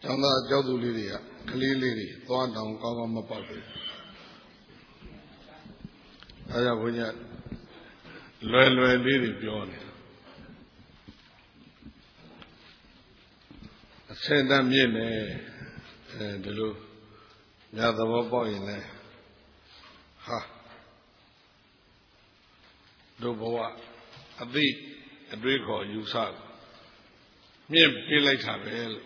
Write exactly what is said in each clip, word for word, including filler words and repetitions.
ကျောင်းသားကျောင်းသူလေးတွေကကလေးလေးတွေသွားတောင်ကောင်းကောင်းမပေါက်ဘူးအဲဒါဘုရားလွယ်လွယ်လေးတွေပြောနေအစင်တမ်းမြင့်နေအဲဒီလိုညသဘောပေါက်ရင်လည်းဟာတို့ဘဝအသိအတွေးခေါ်ယူဆမြင့်ပြလိုက်တာပဲလို့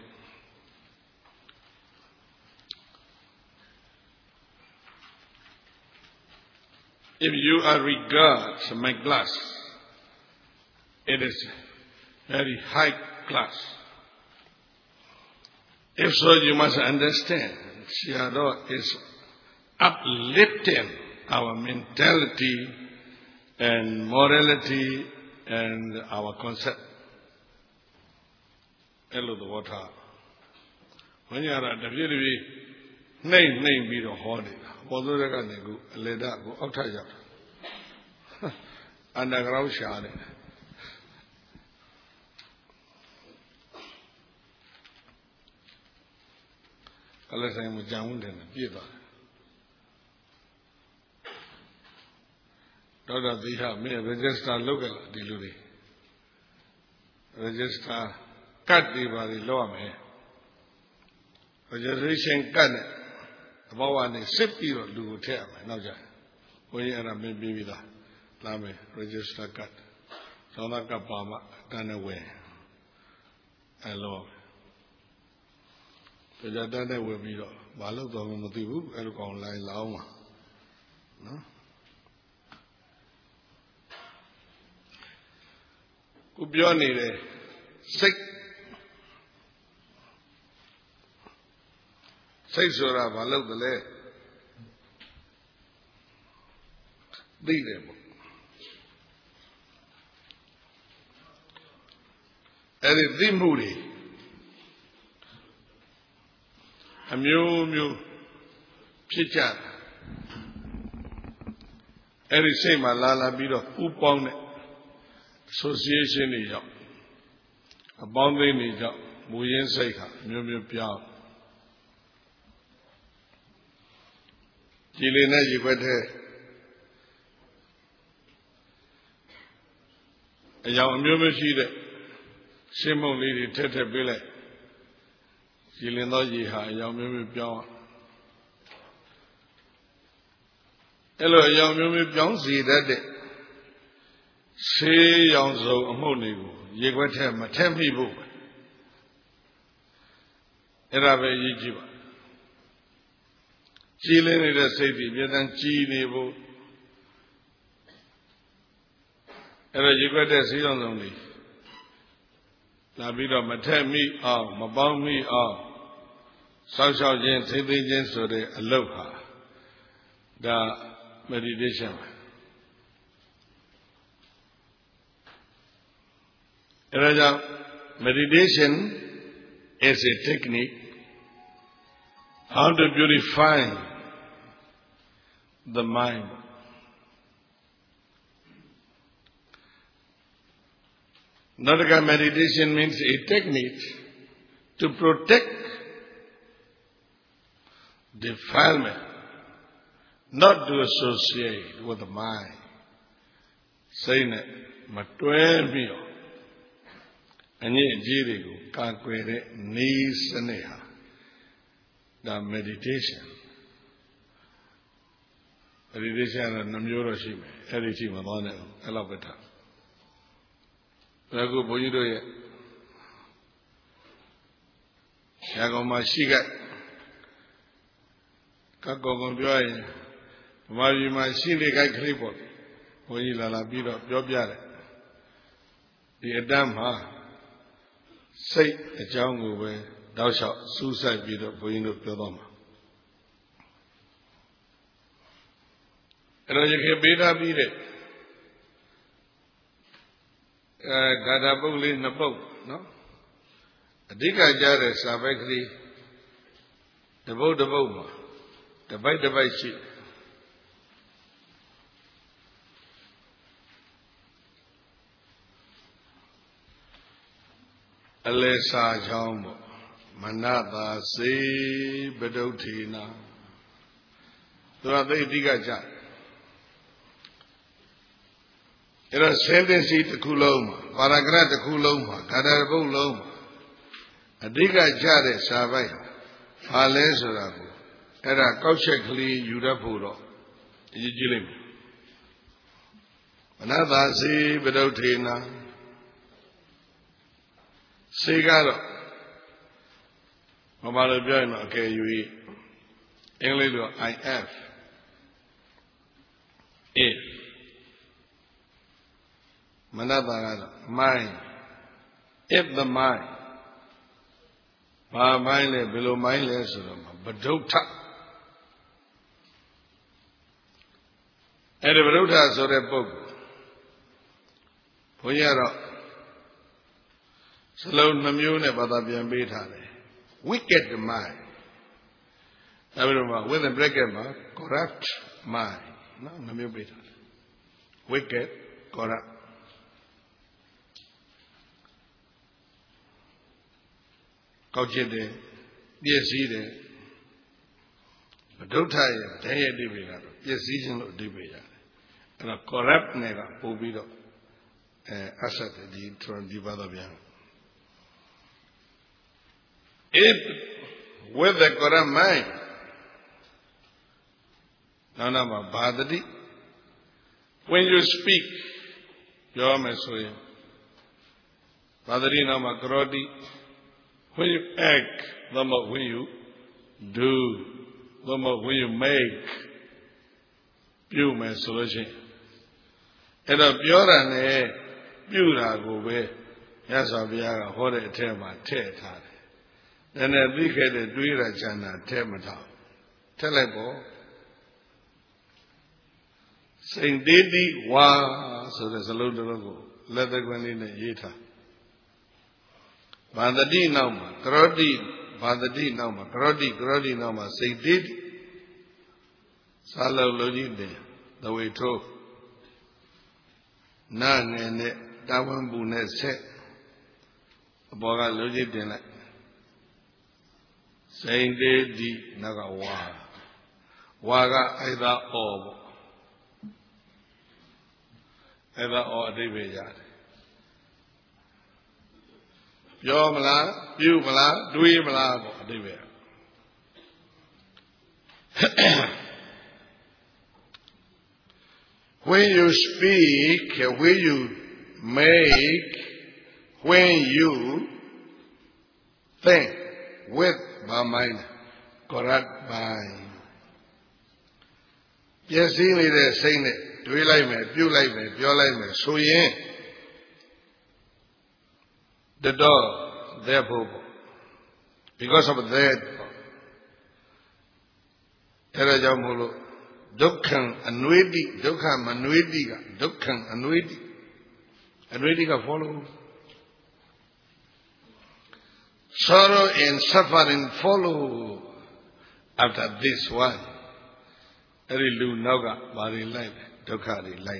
If you are regard my class, it is very high class. If so, you must understand, Sayadaw is uplifting our mentality and morality and our concept. Hello, the water. When you are at the very name, name be the holy. ပေါ်စိုးတဲ့ကနေကိုအလေဒကိုအောက်ထပ်ရောက်အန္တကရောက်ရှာတယ်ကလဆိုင်မကြောင်တယ်ပြည့်သွားတယ်ဒေါက်တာသီဟမင်း register လုပ်ကြလားဒီလူတွေ register ကတ်တွေပါလေလောက်ရမယ် registration ကတ်နဲ့အဘောကနေစစ်ပြီးတော့လူကိုထည့်ရမယ်နောက်ကြဘုန်းကြီးအဲ့ဒါမင်းပြီးပြီလားလာမယ် register card သောင်းသားကပ်ပါမှအတန်းနဲ့ဝင်အဲ့လိုကြကြတန်းနဲ့ဝင်ပြီးတော့ဘာလို့တော့မသိဘူးအဲ့လိုကောင်လိုင်းလောင်းမှာနော်ကိုပြောနေတယ်စိတ်စိတ်ဆိုတာဘာလို့တလဲသိတယ်ပေါ့အဲ့ဒီသိမှုတွေအမျိုးမျိုးဖြစ်ကြတယ်အဲ့ဒီစိတ်မှာလာလာပြီးတော့ပူပေါင်းတဲ့ association တွေကြောင့်အပေါင်းအသင်းတွေကြောင့်မူရင်းစိတ်ဟာမျိုးမျိုးပြောင်းကြည်လင်တဲ့ရေခွက်တဲ့အယောင်အမျိုးမျိုးရှိတဲ့ရှင်းမုံလေးတွေထက်ထက်ပေးလိုက်ကြည်လင်သောရေဟာအယောင်မျိုးမျိုးပြောင်းအဲ့လိုအယောင်မျိုးမျိုးပြောင်းစေတတ်တဲ့ဆေးရောင်စုံအမှုန့်တွေကိုရေခွက်ထက်မထက်မိဖို့အဲ့ဒါပဲအရေးကြီးပါကြည်လင်းနေတဲ့စိတ်တွေပြည့်တန်းကြည်နေဖို့အဲ့ဒါရေခွက်တဲ့ဆေးရောင်စုံတွေလာပြီးတော့မထက်မိအောင်မပေါင်းမိအောင်စောင့်ရှောက်ခြင်းသိသိခြင်းဆိုတဲ့အလုပ်ဟာဒါ meditation ပါအဲဒါကြောင့် meditation is a technique how to purify the mind Naraka meditation means a technique to protect defilement, not to associate with the mind. Saying it, matwemio, anye jirigu kakwere nisaneha. The meditation. Meditation is namyoro shime. Everything madone elabeta. အခုဘုန်းကြီးတို့ရဲ့ဆရာကောင်မရှိကကကောင်ကောင်ပြောရင်ဗမာပြည်မှာရှိနေကြခလေးပေါ့ဘုန်းကြီးလာလာပြီးတော့ပြောပြတယ်ဒီအတန်းမှာစိတ်အကြောင်းကိုပဲတောက်လျှောက်စူးစိုက်ပြီးတော့ဘုန်းကြီးတို့ပြောတော့မှာအဲ့တော့ရခေပေးထားပြီးတဲ့အဲဂါထာပုတ်လေးနှစ်ပုတ်နော်အဓိကကြားတဲ့စာပိုက်ကလေးတပုတ်တပုတ်မှာတပိုက်တပိုက်ရှိအလဲစာချောင်းပေါ့ Manada se Bedoutina. So they digaja. It was sentence to Kuloma, Paragraph to Kuloma, Kadabo Loma. A diga jade Savaya, Alesarabu, Era Kochekli Udapuro, Yijilim. Another see Bedoutina Sigaro. Mamma Biano, okay, you eat. English, I F. If. Manada, mind. If the mind. My mind below mindless, but don't tap. And the Baruta saw that book. Poyaro. Salon Namune Badabian Beta. Wicked mind. With a bracket mark, corrupt mind. No, Namune Beta. Wicked, corrupt. Coaching yes, either. But don't tell you, they are difficult. Yes, season of difficult. And a corrupt nega, Pobido, asset the Tron Divadabian. If with the corrupt mind, none of a badadi, when you speak, your message, badadi nama grodi. When you act, the more when you do, the more when you make, you may solution. And a pure and pure go away. Yes, I'll be a horrid tema, tear. Then a wicked duira jana temata. Telebo. Saint Didi wa, so there's a load of logo. Let the go in the yeta. Bandadi Nama, Grodi, Bandadi Nama, Grodi, Grodi Nama, say did Salo Lodide, the way to Nan and Dawan Bunet set Boga Lodidina, saying they di Nagawa, Waga either or either or David. Yo mala, you mala, dui mala, David. When you speak, when you make, when you think with my mind, correct mind. Yes, he made a saying it, do you like me, you like me, you like me, so yeah. The door, therefore, because of that, Terajamulu, Dukkan Anuidi, Dukkan Manuidiga, Dukkan Anuidi, Anuidiga follow. Sorrow and suffering follow after this one. Every lu naga, bari light, Dukkari light.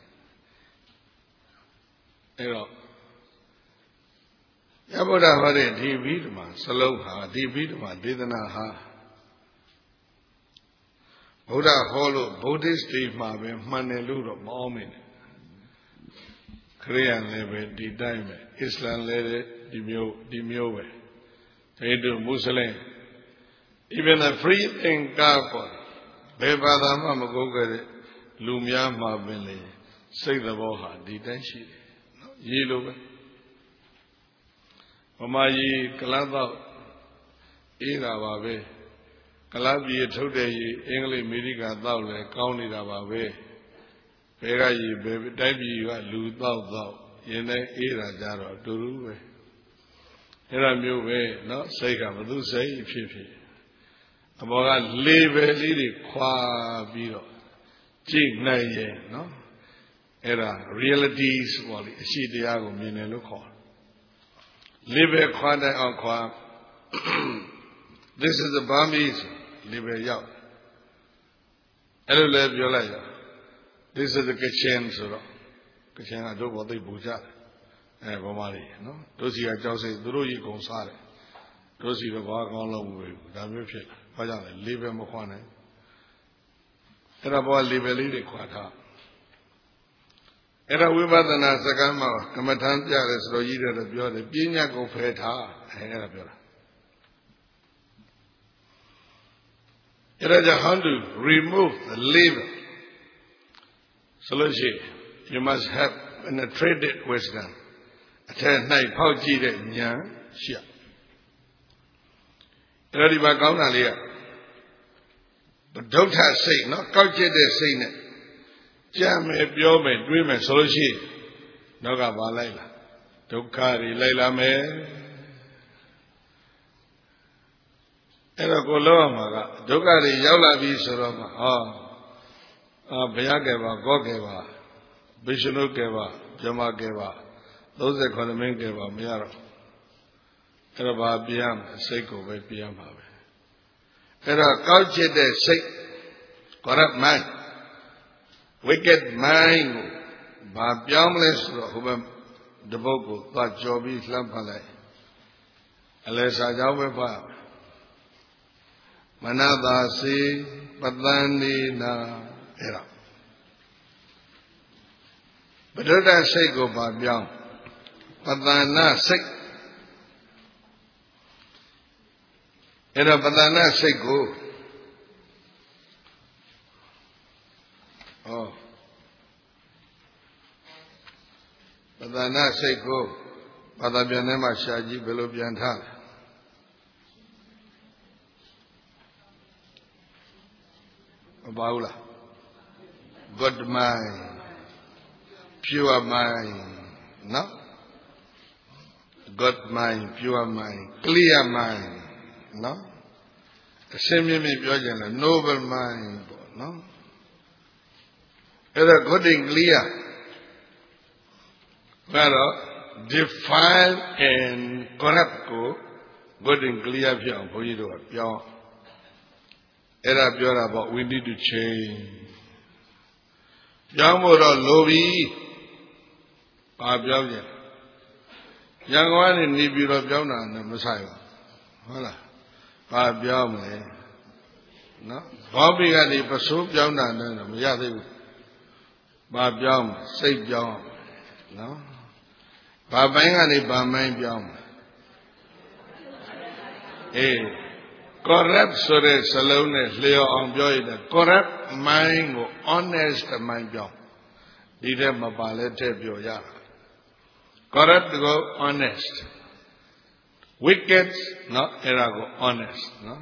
You know. Yaboda Hare, D. Vidma, Saloha, D. Vidma, Didanaha. Buddha Holo, Buddhist Dima, Maneluro, Momin. Korean level, D. Dime, Islam level, D. Miowe. They do Muslim. Even a free thing, Garpo. Bebada Mamagoga, Lumia Mabili, say the Boha, D. Denshi. Yellow. Mamayi Kalaba Ira Babe Kalabi told the English Medica Dowle, County Rababe Perayi, baby, Dabi, Lu Dao, Yene Ira Jaro, Duru. Era Mue, not Sega, but do say Fifi. About live a lady qua biro. Jig Naye, no? Era realities, well, she Diago Mineluco. Live a quada on qua. This is the Burmese, live a yaw. Hello, live your life. This is the kitchen, so kitchen, I don't want the buja. Eh, Bomari, no? Those here, Jose, Duru, Gonsare. တို့စီတော့ဘာကောင်းလို့မဟုတ်ဘူးဒါမျိုးဖြစ်လာဘာကြောင့်လဲလေးပဲမခွာနိုင်အဲ့ဒါဘောလေးပဲလေးတွေခွာထားအဲ့ဒါဝိပဿနာစကားမှာကမ္မထမ်းပြတယ်ဆိုတော့ကြီးတယ်ပြောတယ်ပညာကိုဖယ်ထားအဲ့ဒါပြောတာအဲ့ဒါကြောင့် how to remove the label soလို့ရှိရင် you must have penetrated wisdom အထက်၌ဖောက်ကြည့်တဲ့ဉာဏ်ရှိရအဲ့ဒါဒီမှာကောင်းတာလေးကဗဒုဋ္ဌစိတ်နော်ကောက်ကျစ်တဲ့စိတ်နဲ့ကြံ့မယ်ပြောမယ်တွေးမယ်ဆိုလို့ရှိရင်နောက်ကပါလိုက်လားဒုက္ခတွေလိုက်လာမယ်အဲ့တော့ကိုလောရမှာကဒုက္ခတွေရောက်လာပြီဆိုတော့မှဟောအာဘုရားကဲပါကောကဲပါဗိရှင်ုကဲပါဗြဟ္မာကဲပါသုံးဆယ်ခုနှစ်မင်းကဲပါမရတော့အဲ့တော့ဘာပြရမလဲစိတ်ကိုပဲပြရမှာပဲအဲ့တော့ကောက်ချစ်တဲ့စိတ် corrupt mind wicked mind ကိုဘာပြောင်းမလဲဆိုတော့ဟိုဘက်တပုတ်ကိုသွားကြော်ပြီးလှမ်းဖတ်လိုက်အလဲစာကြောင်းပဲဖတ်မနတာစေပတန်နေနာအဲ့ဒါပဋ္ဌာစိတ်ကိုဘာပြောင်းပတန်နာစိတ်အဲ့တော့ပတန်နာစိတ်ကိုဟောပတန်နာစိတ်ကိုဘာသာပြန်ထဲမှာရှာကြည့်ဘယ်လိုပြန်ထားလဲမပါဘူးလား good mind pure mind နော် good mind pure mind clear mind နော်အရှင်းမြင့်မြင့်ပြောကြတယ် noble mind ပေါ့နော်အဲ့ဒါ good and clear ကတော့ defile and corrupt ကို good and clear ဖြစ်အောင်ဘုန်းကြီးတို့ကပြောင်းအဲ့ဒါပြောတာပေါ့ we need to change ပြောင်းဖို့တော့လိုပြီဘာပြောင်းကြရန်ကုန်ကနေနေပြီးတော့ပြောင်းတာနဲ့မဆိုင်ဘူးဟုတ်လားဘာပြောင်းမလဲနော်ဘောပိကနေပစိုးပြောင်းတာနဲ့မရသေးဘူးဘာပြောင်းစိတ်ပြောင်းနော်ဘာပိုင်းကနေဘာမိုင်းပြောင်းအေး corrupt ဆိုတဲ့စလုံးနဲ့လျော်အောင်ပြောရတဲ့ corrupt mind ကို honest mind ပြောင်းဒီထဲမှာပါလဲထည့်ပြောရတာ corrupt ကို honest wicked နော်အဲ့ဒါကို honest နော်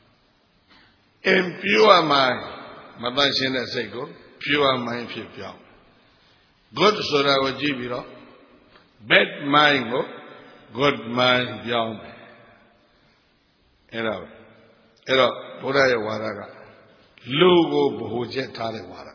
impure mind မတန်ရှင်းတဲ့စိတ်ကို pure mind ဖြစ်ပြောင်း good ဆိုတာကိုကြည့်ပြီးတော့ bad mind ကို good mind ပြောင်းတယ်အဲ့ဒါအဲ့တော့ဘုရားရဲ့ဝါဒကလူကိုဗဟုချက်ထားတဲ့ဝါဒ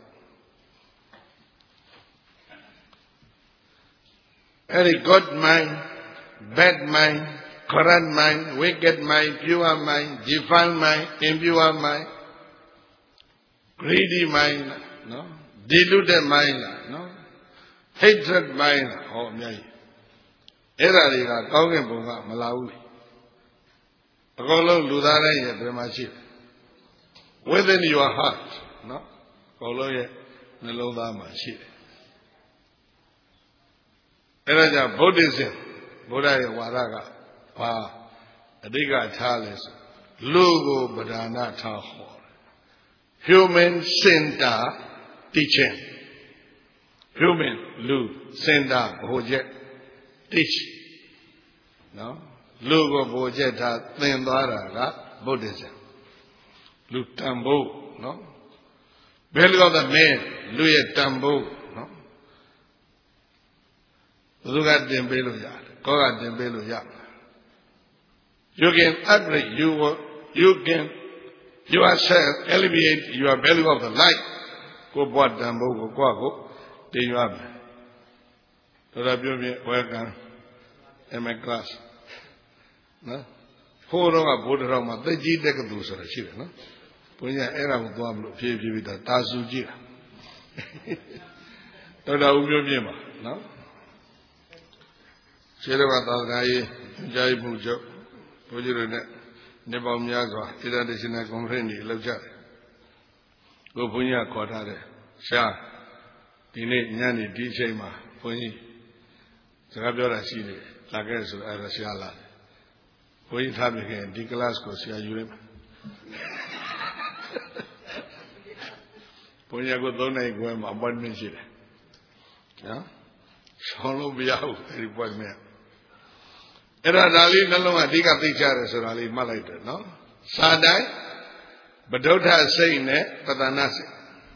အဲ့ဒီ good mind bad mind corrupt mind wicked mind pure mind defiled mind impure mind greedy mind နော် deluded mind နော် hatred mind ဟောအများကြီးအဲ့ဒါတွေကကောင်းကင်ဘုံကမလာဘူးအကုန်လုံးလူသားတိုင်းရဲ့ဘယ်မှာရှိလဲ within your heart နော်အကုန်လုံးရဲ့နှလုံးသားမှာရှိတယ်အဲ့ဒါကြောင့် Buddhism ဘုရားရဲ့ဝါဒကဘာအဓိကထားလဲဆိုလူကိုပဓာနထားဟောတယ် human center teaching human လူ center ဘုချက် teach နော်လူကိုဘိုချက်ထားသင်သွားတာက Buddhism လူတန်ဖိုးနော် value of the man လူရဲ့တန်ဖိုးနော်ဘယ်သူကတင်ပေးလို့ရတယ်ကိုယ်ကတင်ပေးလို့ရမှာ you can upgrade you you can yourself elevate your value of the life ကိုဘဝတန်ဖိုးကိုကိုယ့်ကိုတင်ရမယ်တော်တော်ပြောပြ welcome in my classနော်ဖိုးတော့ကဘိုးတော်မှာတက်ကြီးတက်ကတူဆိုတာရှိတယ်နော်ဘုန်းကြီးအဲ့ဒါကိုသွားမလို့ဖြည်းဖြည်းပြီးတော့တာဆူကြည့်တာတော်တော်ဦးမျိုးမြင့်ပါနော်ခြေတော်ကသာသနာရေးကြားမှုချုပ်ဘုန်းကြီးတို့နဲ့နေပေါင်းများစွာ International Conference တွေလုပ်ကြတယ်ကိုဘုန်းကြီးကခေါ်ထားတယ်ရှားဒီနေ့ညနေဒီချိန်မှာဘုန်းကြီးစကားပြောတာရှိတယ်လာခဲ့ဆိုအဲ့ဒါရှားလာတယ်ဘုန်းကြီးထားပြခဲ့ဒီ class ကိုဆရာယူလိုက်မှာဘုန်းကြီးကသုံးနိုင်ခွဲမှာ appointment ရှိတယ်နော်ဆောင်းလို့မရဘူးအဲ့ဒီ appointment အဲ့ဒါဒါလေးနှလုံးအဓိကသိကြတယ်ဆိုတာလေးမှတ်လိုက်တယ်နော်စာတိုင်းဗဒုဋ္ဌစိတ်နဲ့ပတနာစိတ်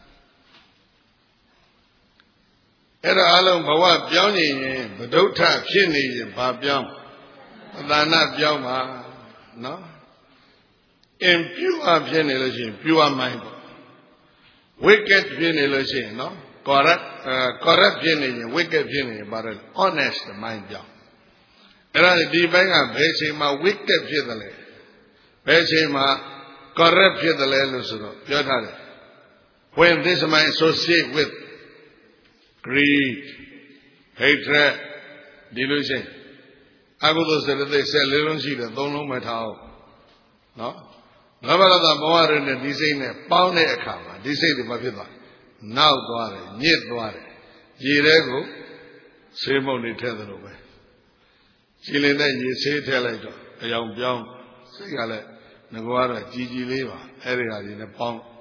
အဲ့ဒါအလုံးဘဝပြောင်းနေရင်ဗဒုဋ္ဌဖြစ်နေရင်ဘာပြောင်းပတနာပြောင်းပါနော် impure ဖြစ်နေလို့ရှိရင် pure mind ပေါ့ wicked ဖြစ်နေလို့ရှိရင်နော် corrupt corrupt ဖြစ်နေရင် wicked ဖြစ်နေရင်ဘာလဲ honest mind ပြောင်းအဲ့ဒါဒီဘက်ကဘယ်ချိန်မှာ wicked ဖြစ်တယ်လဲဘယ်ချိန်မှာ corrupt ဖြစ်တယ်လဲလို့ဆိုတော့ပြောထားတယ် when this mind associate with greed hatred ဒီလိုရှိရင်အကုသိုလ်စေတသိက်ဆက်လေးလုံးရှိတယ်သုံးလုံးမထားအောင်နော်ငါးပါးသောဘဝရနဲ့ဒီစိတ်နဲ့ပေါင်းတဲ့အခါမှာဒီစိတ်တွေမဖြစ်သွားနောက်သွားတယ်ညစ်သွားတယ်ရေထဲကိုဆေးမုန်တွေထည့်သလိုပဲခြေလင်းနဲ့ရေဆေးထည့်လိုက်တော့အယောင်ပြောင်းစိတ်ကလည်းငကွာတော့ကြည်ကြည်လေးပါအဲ့ဒီဟာတွေနဲ့ပေါင်း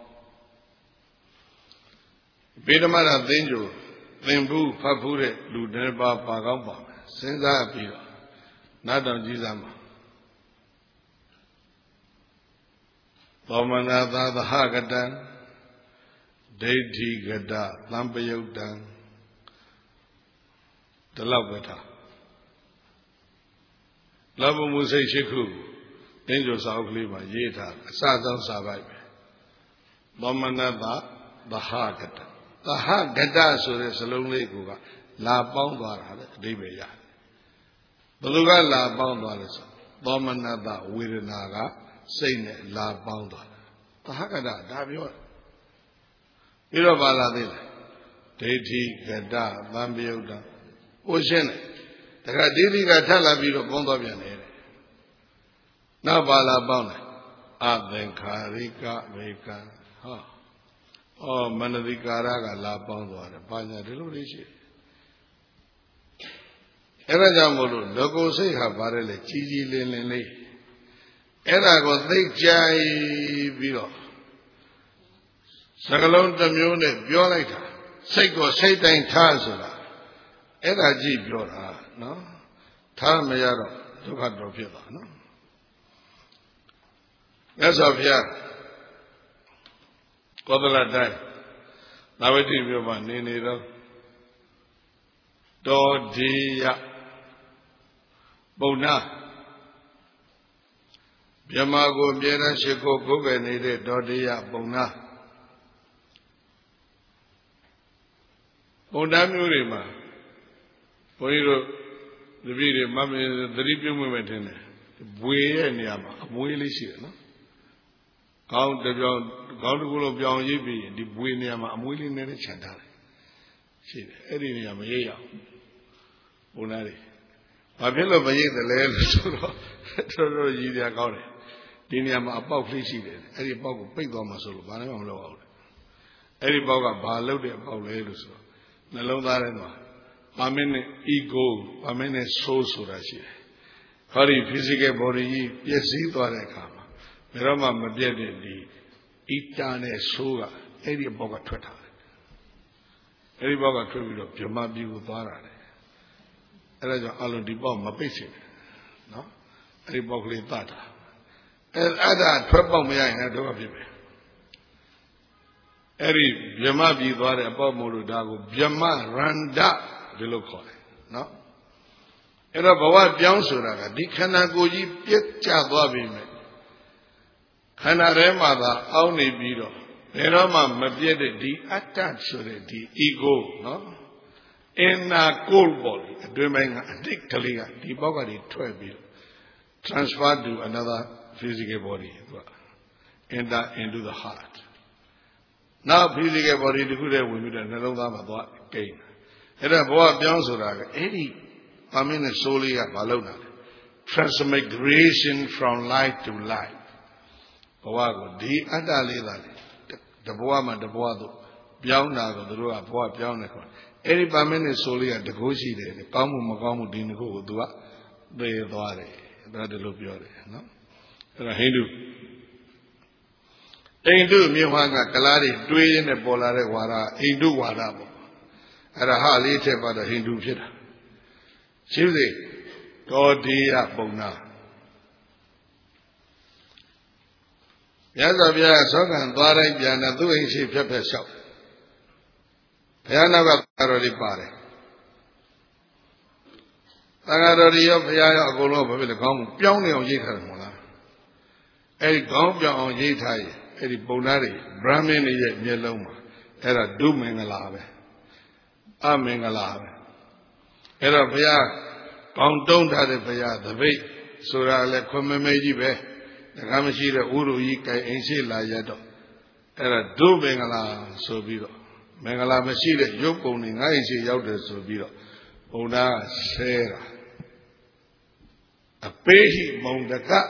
ဗေဒမရသင်္ကြိုသင်ဘူးဖတ်ဘူးတဲ့လူတွေပါပါကောင်းပါမယ်စဉ်းစားပြီးတော့နားတောင်ကြည့်စမ်းပါသောမနာသာသဟကတံဒိဋ္ဌိကတသံပယုတ်တံဒီလောက်ပဲထားလောဘမှုစိတ်ရှိခုသင်္ကြိုစာအုပ်ကလေးမှာရေးထားအစဆုံးစာပိုက်ပဲသောမနာသာသဟကတံသဟကတဆိုတဲ့စလုံးလေးကလာပေါင်းသွားတာလေအဓိပ္ပာယ်ရတယ်ဘယ်သူကလာပေါင်းသွားလဲဆိုသောမနတဝေဒနာကစိတ်နဲ့လာပေါင်းသွားတာသဟကတဒါပြောပြီးတော့ပါလာသေးတယ်ဒိဋ္ဌိကတသံပယုတ်တဟိုရှင်းတယ်တခါဒိဋ္ဌိကထပ်လာပြီးတော့ပေါင်းသွားပြန်တယ်နောက်ပါလာပေါင်းတယ်အသင်္ခါရိကဝေကံဟောဩမနတိကာရကလာပေါင်းသွားတယ်ဘာညာဒီလိုလေးရှိအဲ့ဒါကြောင့်မို့လို့လောကုစိတ်ဟာဗါတယ်လေကြီးကြီးလင်းလင်းလေးအဲ့ဒါကိုသိကြိုက်ပြီးတော့စကလုံးတစ်မျိုးနဲ့ပြောလိုက်တာစိတ်ကိုစိတ်တိုင်းထားဆိုတာအဲ့ဒါကြည့်ပြောတာနော်ထားမရတော့ဒုက္ခတော်ဖြစ်သွားနော်မြတ်စွာဘုရားကောသလတိုင်းနာဝတိမြို့မှာနေနေတော့တောဒီယပုံနာမြမကိုအမြဲတမ်းရှိခိုးကိုယ်ပဲနေတဲ့တောဒီယပုံနာပုံနာမျိုးတွေမှာဘုန်းကြီးတို့တပည့်တွေမမေသတိပြုမိမယ်ထင်တယ်ဘွေရဲ့နေရာမှာအမွေးလေးရှိတယ်နော်ကောင်းတပြောင်းကောင်းတကူလုံးပြောင်းရေးပြီးဒီဘွေနေရာမှာအမွေးလေးနဲ့ခြံထားတယ်ရှိတယ်အဲ့ဒီနေရာမရိပ်အောင်ဘုန်းသားတွေဘာဖြစ်လို့မရိပ်တယ်လဲလို့ဆိုတော့တော်တော်ရည်ရကောင်းတယ်ဒီနေရာမှာအပေါက်ကလေးရှိတယ်အဲ့ဒီအပေါက်ကိုပိတ်သွားမှဆိုလို့ဘာလည်းမလုပ်အောင်အဲ့ဒီပေါက်ကဘာလုပ်တဲ့အပေါက်လဲလို့ဆိုတော့နှလုံးသားထဲမှာပါမင်းနဲ့ ego ပါမင်းနဲ့ soul ဆိုတာရှိတယ်ဟောဒီ physical body ကြီးပျက်စီးသွားတဲ့အခါမှာဘယ်တော့မှမပြတ်တဲ့ဒီ eternal soul ကအဲ့ဒီအပေါက်ကထွက်ထားတယ်အဲ့ဒီပေါက်ကထွက်ပြီးတော့ဗြဟ္မာပြည်ကိုသွားတာလေအဲ့ဒါကြောင့်အလုံးဒီပေါက်မပိတ်စေနဲ့နော်အဲ့ဒီပေါက်ကလေးတတ်တာအဲ့အဲ့ဒါထွက်ပေါက်မရရင်လည်းဒုက္ခဖြစ်မယ်အဲ့ဒီဗြဟ္မာပြည်သွားတဲ့အပေါက်မို့လို့ဒါကိုဗြဟ္မာရန္ဒဒီလိုခေါ်တယ်နော်အဲ့တော့ဘဝပြောင်းဆိုတာကဒီခန္ဓာကိုယ်ကြီးပြည့်ကျသွားပြီမယ်ခန္ဓာထဲမှာသာအောင်းနေပြီးတော့ဘယ်တော့မှမပြည့်တဲ့ဒီအတ္တဆိုတဲ့ဒီ ego နော်အင်နာကိုယ်ပေါ်အတွင်းပိုင်းကအတိတ်ကလေးကဒီပေါက်ကနေထွက်ပြီး transfer to another physical body သူက enter into the heart now physical body တခုတည်းဝင်ပြီးတော့နှလုံးသားမှာသွားကိန်းအဲ့ဒါဘဝပြောင်းဆိုတာကအဲ့ဒီပါမင်းနဲ့ဆိုးလေးကမလုပ်တာလေ transmigration from light to light. Bawago, di adali lali, the Boama, the Boado, Biauna, the Rua, Boa, Biauna. Any Bamene Solia, the Goshi, the Kamu Magamu Dinago, Dua, the Dware, that the Lupiore, no? The Hindu. Hindu, Miwanga, Kalari, Dwayne, the Bolare Wara, Hindu Wadabo. At a hali by the Hindu Pita. Tuesday. God dear Bona. Yazabia Sogan, Dwara, Yana doing she pepper shop. Yana already pare. Tangarori of Yaya Golo will come, Pioni on Yikamula. Eddie Gompia on Yitai, Eddie Bonari, Brahmin yet Yeloma, era dooming a lave. Amen a lave. Era Pia. Don't have a fire, the way, so I let come maybe be. The Kamashi, the Uru Yika, and she la yato. Era do Bengala, so be. Mangala Machida, Yoponi, I see Yauda, so be. Ona Sarah. A pehi, Mondaka,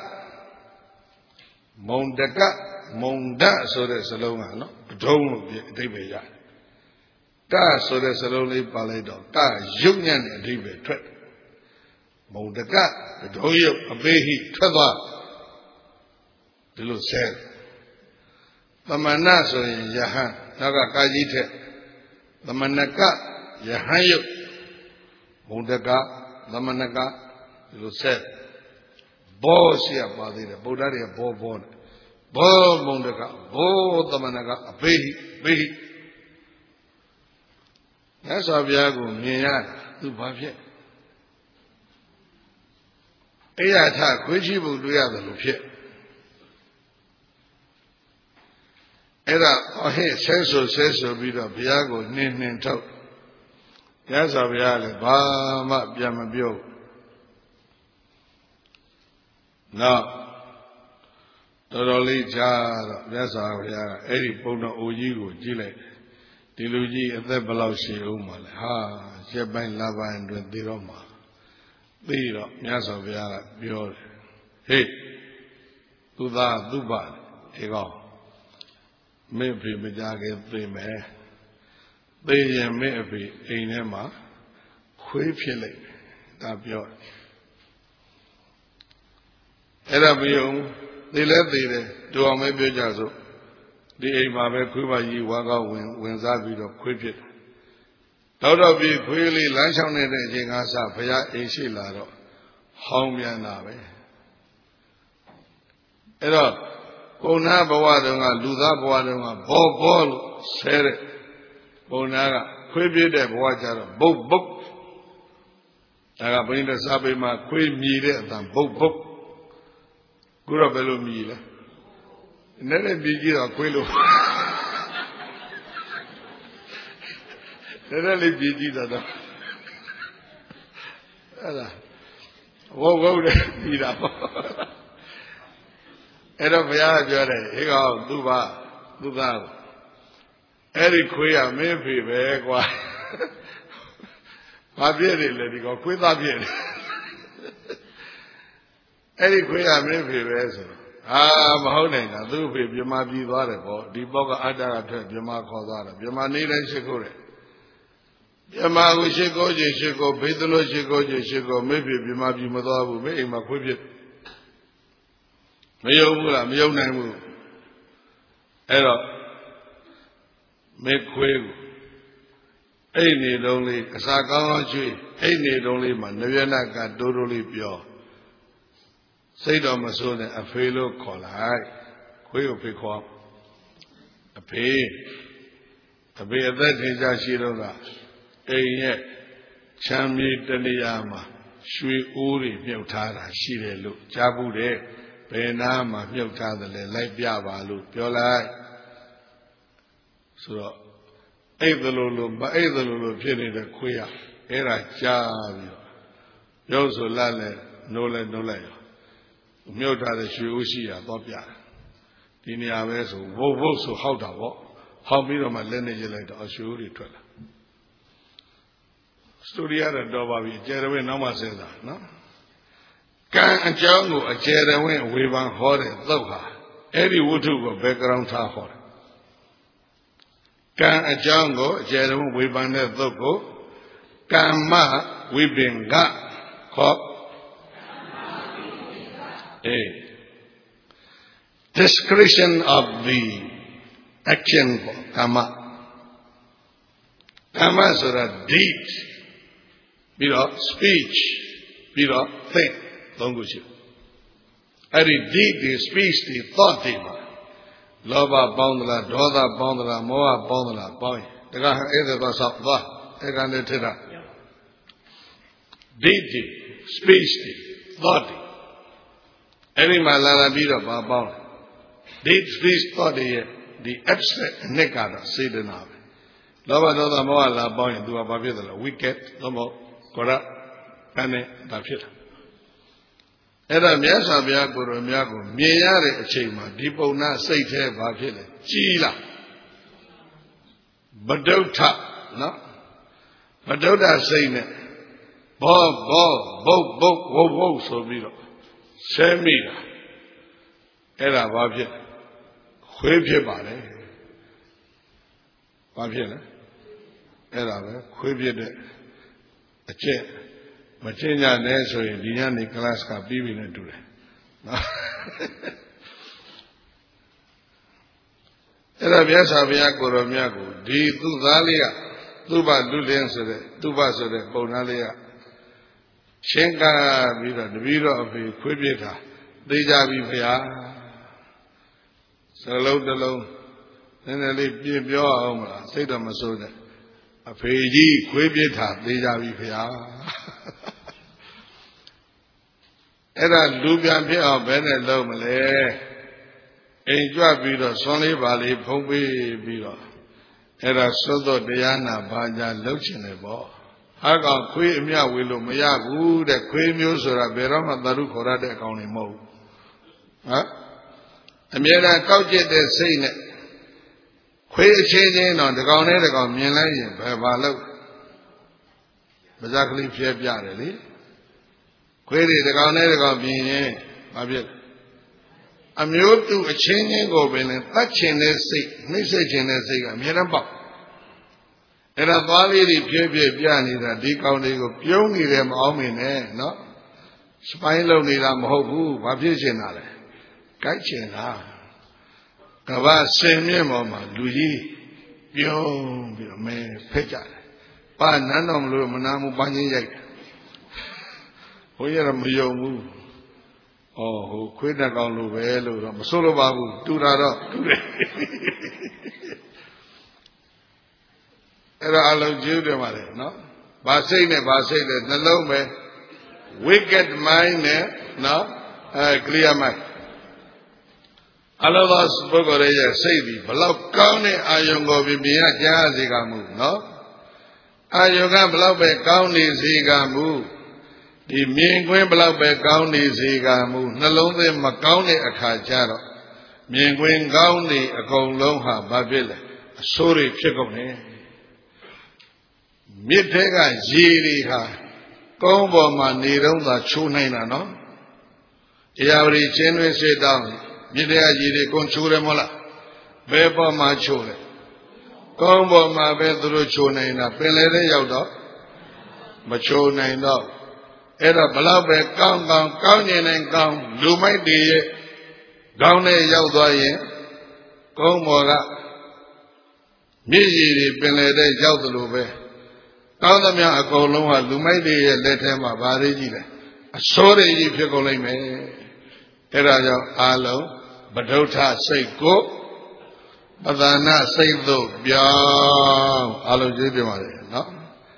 Mondaka, Monda, so there's a long, no? Don't David Yard. Da, so there's a lonely paledo. Da, Union and David Trek. Mondaka, the Doyo, a behi, Treva. The Lu said. The Manaso in Yahan, Naga Kajite. The Manaka, Yahayo. Mondaka, the Manaka, the Lu said. Bosia Badi, the Bodaria Bobon. Bo Mondaka, Bo the Manaka, a behi, behi. That's how we are going, Mia, to Bavia. Ayata, which you will do the Lupia. Era, oh, hey, senso, senso, be the Biago, Nin, Nin, Top. Yes, I will, Bama, Biamabio. Now, Doroli Jar, yes, I will, Eddie Pona Oyigo, Gile, Diluji, and the Balausi, Umal, ha, Japan Lava and Diroma. Tiro, Yasa Viara, Bior. Hey, Tuda, Duba, Ego. Maybe Mijage, three me. They may be in Emma, Quipile, that Bior. Erabium, they let the do a maybe Jazo. The Ema Kuba Yi Waga when Zabi of Quipit. Out of the Quilly, Lanchon and Jingasa, Paya, Ishilaro, Homianabe. Era, Bona Bawadanga, Luda Bawadanga, Bob Ball, Sere, Bonaga, Quibid, Wajar, Bob Book. I have been the Sabima, Quib Mide, and Bob Book. Gurabello Mila. Never begin a Quillo. Really busy that. What would it be that? Era Paya Jare, Ego, Duba, Duba. Eric Quia, maybe, Begua. My beard, let it go, quit that beard. Eric Quia, maybe, Bezo. Ah, Mahoney, do be Yama be variable, the Boga Ada, Yama Kozara, Yama need and Shikore. Yama, we should go, you should go, Pedro, you go, you should go, maybe you might be Mother, maybe my quick. Mayo, Mayo Namu. Error. Make quick. Ain't need only, as I go on you, ain't need only man, Navana got totally pure. Say to Masona, a fellow call high, quick pick up. A pay. A pay at that is a shiro. Yet, Chambi Daniyama, Shui Uri, Miltara, Shire look, Jabude, Benama, Miltara, like Biavalu, Piola. So, Evelulu, but Evelulu, Jenny the Quia, Era Javio, Yoso Lale, Nole Noleo, Miltara, Shushia, Bobia, Dinia Veso, Vovoso, Hauta, how many of my lineage like the Ashuri Trella. Study at a Dobavi, Jeremy Nama says that, no? Can a jungle, a chair went with one horror, though. Every wood to background tower. Can a jungle, a chair with one though. Can ma, we bring got, hop. A description of the action, kama. Kama is a deed, you know, speech, you know, think. Don't go to. Every deed, the speech, the thought, the lava boundla, doda boundla, moa boundla, boy. The guy either was up there, the guy let deed, speech, thought. Every malala bira bound. Deed, speech, thought, the abstract negada, say the name. Lava doda moa la boy, do a babilla, wicked, no more, corrupt, and a fit. Era miasa bia guru miago, miare achima, dipo na saite bapile, chila. Badota, no? Badota saying, bo, bo, bo, bo, wo, wo, so biro. Semira. Era bapile. Huepie bale. Bapile. Era, huepie de. A chair. Machina neso in Diani class ka bibi na dure. Era biasa biya koro miyago di tu dalia tu ba duden sore tu ba sore pauna liya shenka biro debiro afi khwe ta deja bi phaya salo talo nene li pye pyo aong mala sait do ma so ne afe ji khwe pye ta deja bi phaya. Era Lubian Pia Bene Lomale, a Jabiro, Sonny Valley, Pompe Biro. Era Soto Diana Baja Luchinebo. I got Queen Mia Willow Miagu, the Queen Musura Berama Daru Corada County Mo. Huh? A mere couch at the scene. Queen changing on the Gauneta of Milan, Bavalo. Exactly, Pierre Piarelli. Query the Gauneta of being a bit. A mute to a changing open and touching the sick, messaging the sick, a mirror. And a valley the Pierre Piani that the county of Pioni them omine, no? Spinal need a mohu, Babisinale. Kachina. Kava same mama, Louis, Pion, me, Pecha. Pan none of Lumanamu Bani. We are a Miomu. Oh, who quit a gun Luvelo, Solo Babu, do that up today. Era I love Judah, no? Basine, Basine, Nalome, wicked mind, no? Clear mind. Allah spoke of a say, Below County, Ayongo Bibia Jazigamu, no? Ayonga Below County Zigamu. The main Gwen Block back County Zigamu, Nalone Macounty Akajaro, Main Gwen County Akolonha Babilla, sorry chicken. Mitega Ziriha, Combo Maniro, the Chunina, no? Every genuine sit down, Midea Jiri Conchura Mola, Beba Machore, Combo Mabedro Chunina, Pelere Yaudo, Macho Nine. Era Balabe, count down, count in and count, do my dear, down a Yaudoye, Comora, Miji, Benede, Yaudalube, count them a coloma, do my dear, let him a barrigida. A sorry if you call him, Era Alo, Badota say go, Badana say though, Bia, Alo Jidimare, no?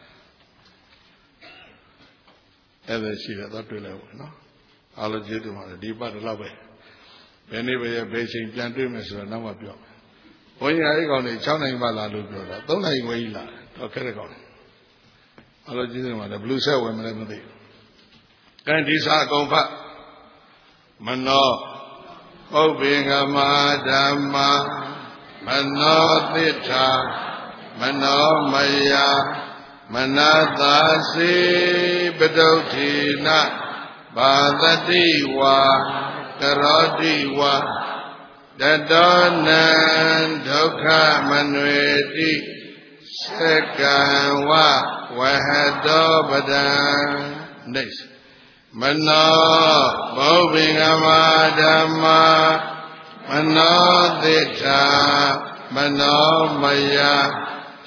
Ever see that that will have no? All of you do my deep part of love. Anyway, a basic gentleman is a number of you. When you are going to China, Malalu, don't I wait? Okay, go. All of you do the blue cell women. And these are going back. Mano, oh, being a madama, Mano, Nita, Mano, Maya. Manadasi Bedotina Bhadati wa karoti wa Dadanan dukha manveti Sekhan wa vahado badan. Next. Mano bhavingama dhamma Mano dittha Mano maya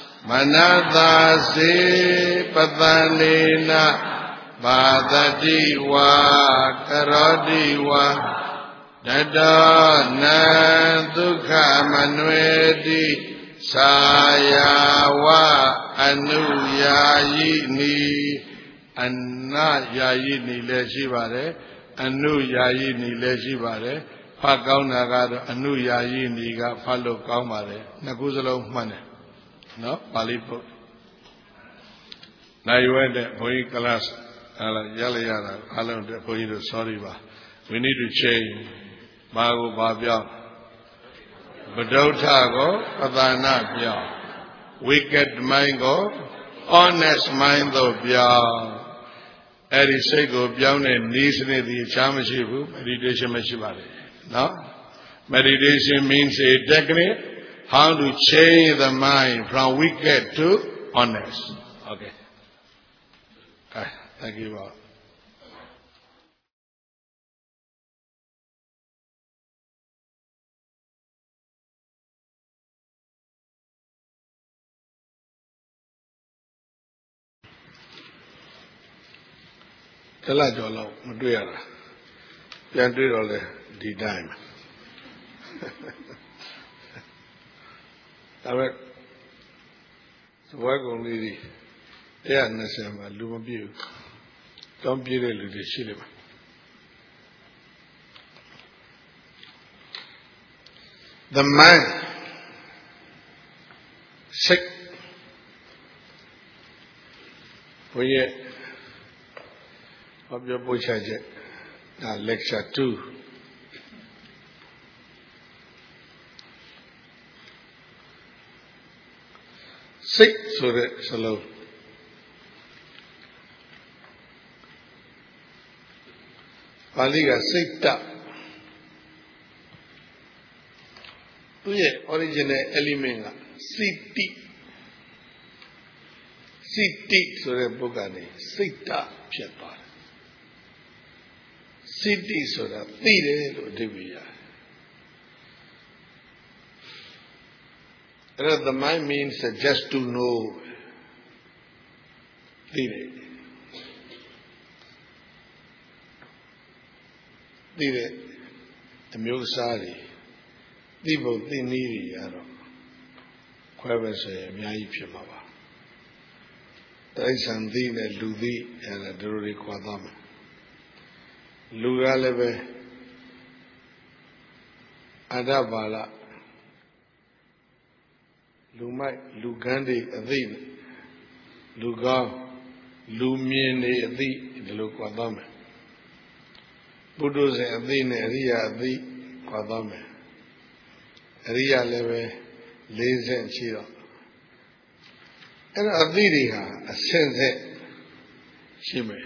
Manadasi patanina Bhadati wa karoti wa Dadana dukha manveti Sayawa anuyayini Anna yayini le shi pare Anuyayini le shi pare Pha kaung na ka to anuyayini ka pha lo kaung pareနှစ်ခုစလုံးမှန်တယ်နော်ပါဠိပုဒ်နိုင်ဝဲတဲ့ဘုန်းကြီး class အဲ့ဒါရလိုက်ရတာအားလုံးတဲ့ဘုန်းကြီးတို့ sorry ပါ we need to change ဘာကိုဘာပြောင်းဗဒုဋ္ဌကိုပသနာပြောင်း wicked mind ကို honest mind သို့ပြောင်းအဲ့ဒီစိတ်ကိုပြောင်းတဲ့နည်းစနစ်ဒီချားမရှိဘူး meditation မရှိပါနဲ့နော် meditation means a technique how to change the mind from wicked to honest. Okay. Okay. Thank you all. Tala jolo, madu yara. Pian dui dole di time. Tamek, sebuah kongli di, dia nasi ama lu mabiu, tom pire lu di sini ma. The mind, sick, punya, apa yang bocah je, nah lecture two. Sick sore selalu. Pali ka sikta. Tu ye original element ka siti. Siti sore bukan ni sikta siapa. Siti sore tidak lo dibiya. The mind means just to know. Dire. Dire. The Myosari. Dibo Diniri Yaro. Quavase Miai Pimava. Taisandine Ludi and a Duri Quadama. Lugalebe Adabala. Lumai, Lugandi, Adin, Lugam, Lumine, Adi, the Luquadame. Buddhas Adin, Ria, Adi, Quadame. Ria leve, Lazy and Chiro. And Adiriha, a sense, Shime.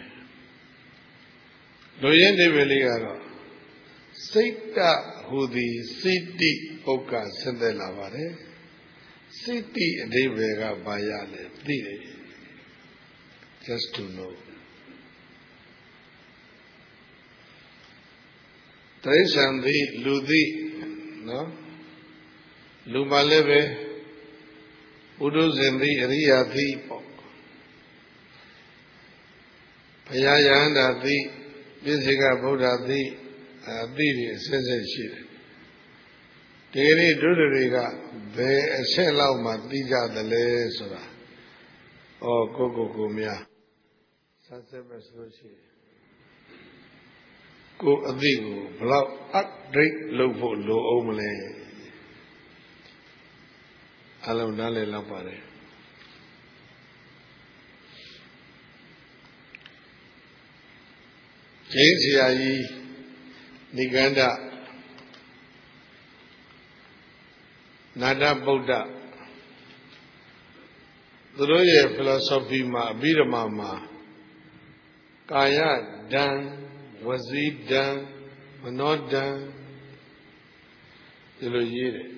Loyende Veligaro. Sita Hudi, Siti, Oka, Sendelavare. Siti Devega Bayale, Dide. Just to know. Traisandi Ludi, no? Lumaleve, Uduzendi Riati, Payayanda Di, Visiga Buddha Di, Didi, Sensei. Teri Duduriga, be a sell ma Dija the Lesora. Oh, Coco Gumia. Sasebasoshi. Go a digo, blow up, drink, low for low omele. Alonale Lapare. James Yayi, Niganda. Nada Buddha. The royal philosophy ma Birama ma Kaya Dan ဝစီတံမနောတံဒီလိုရေးတယ်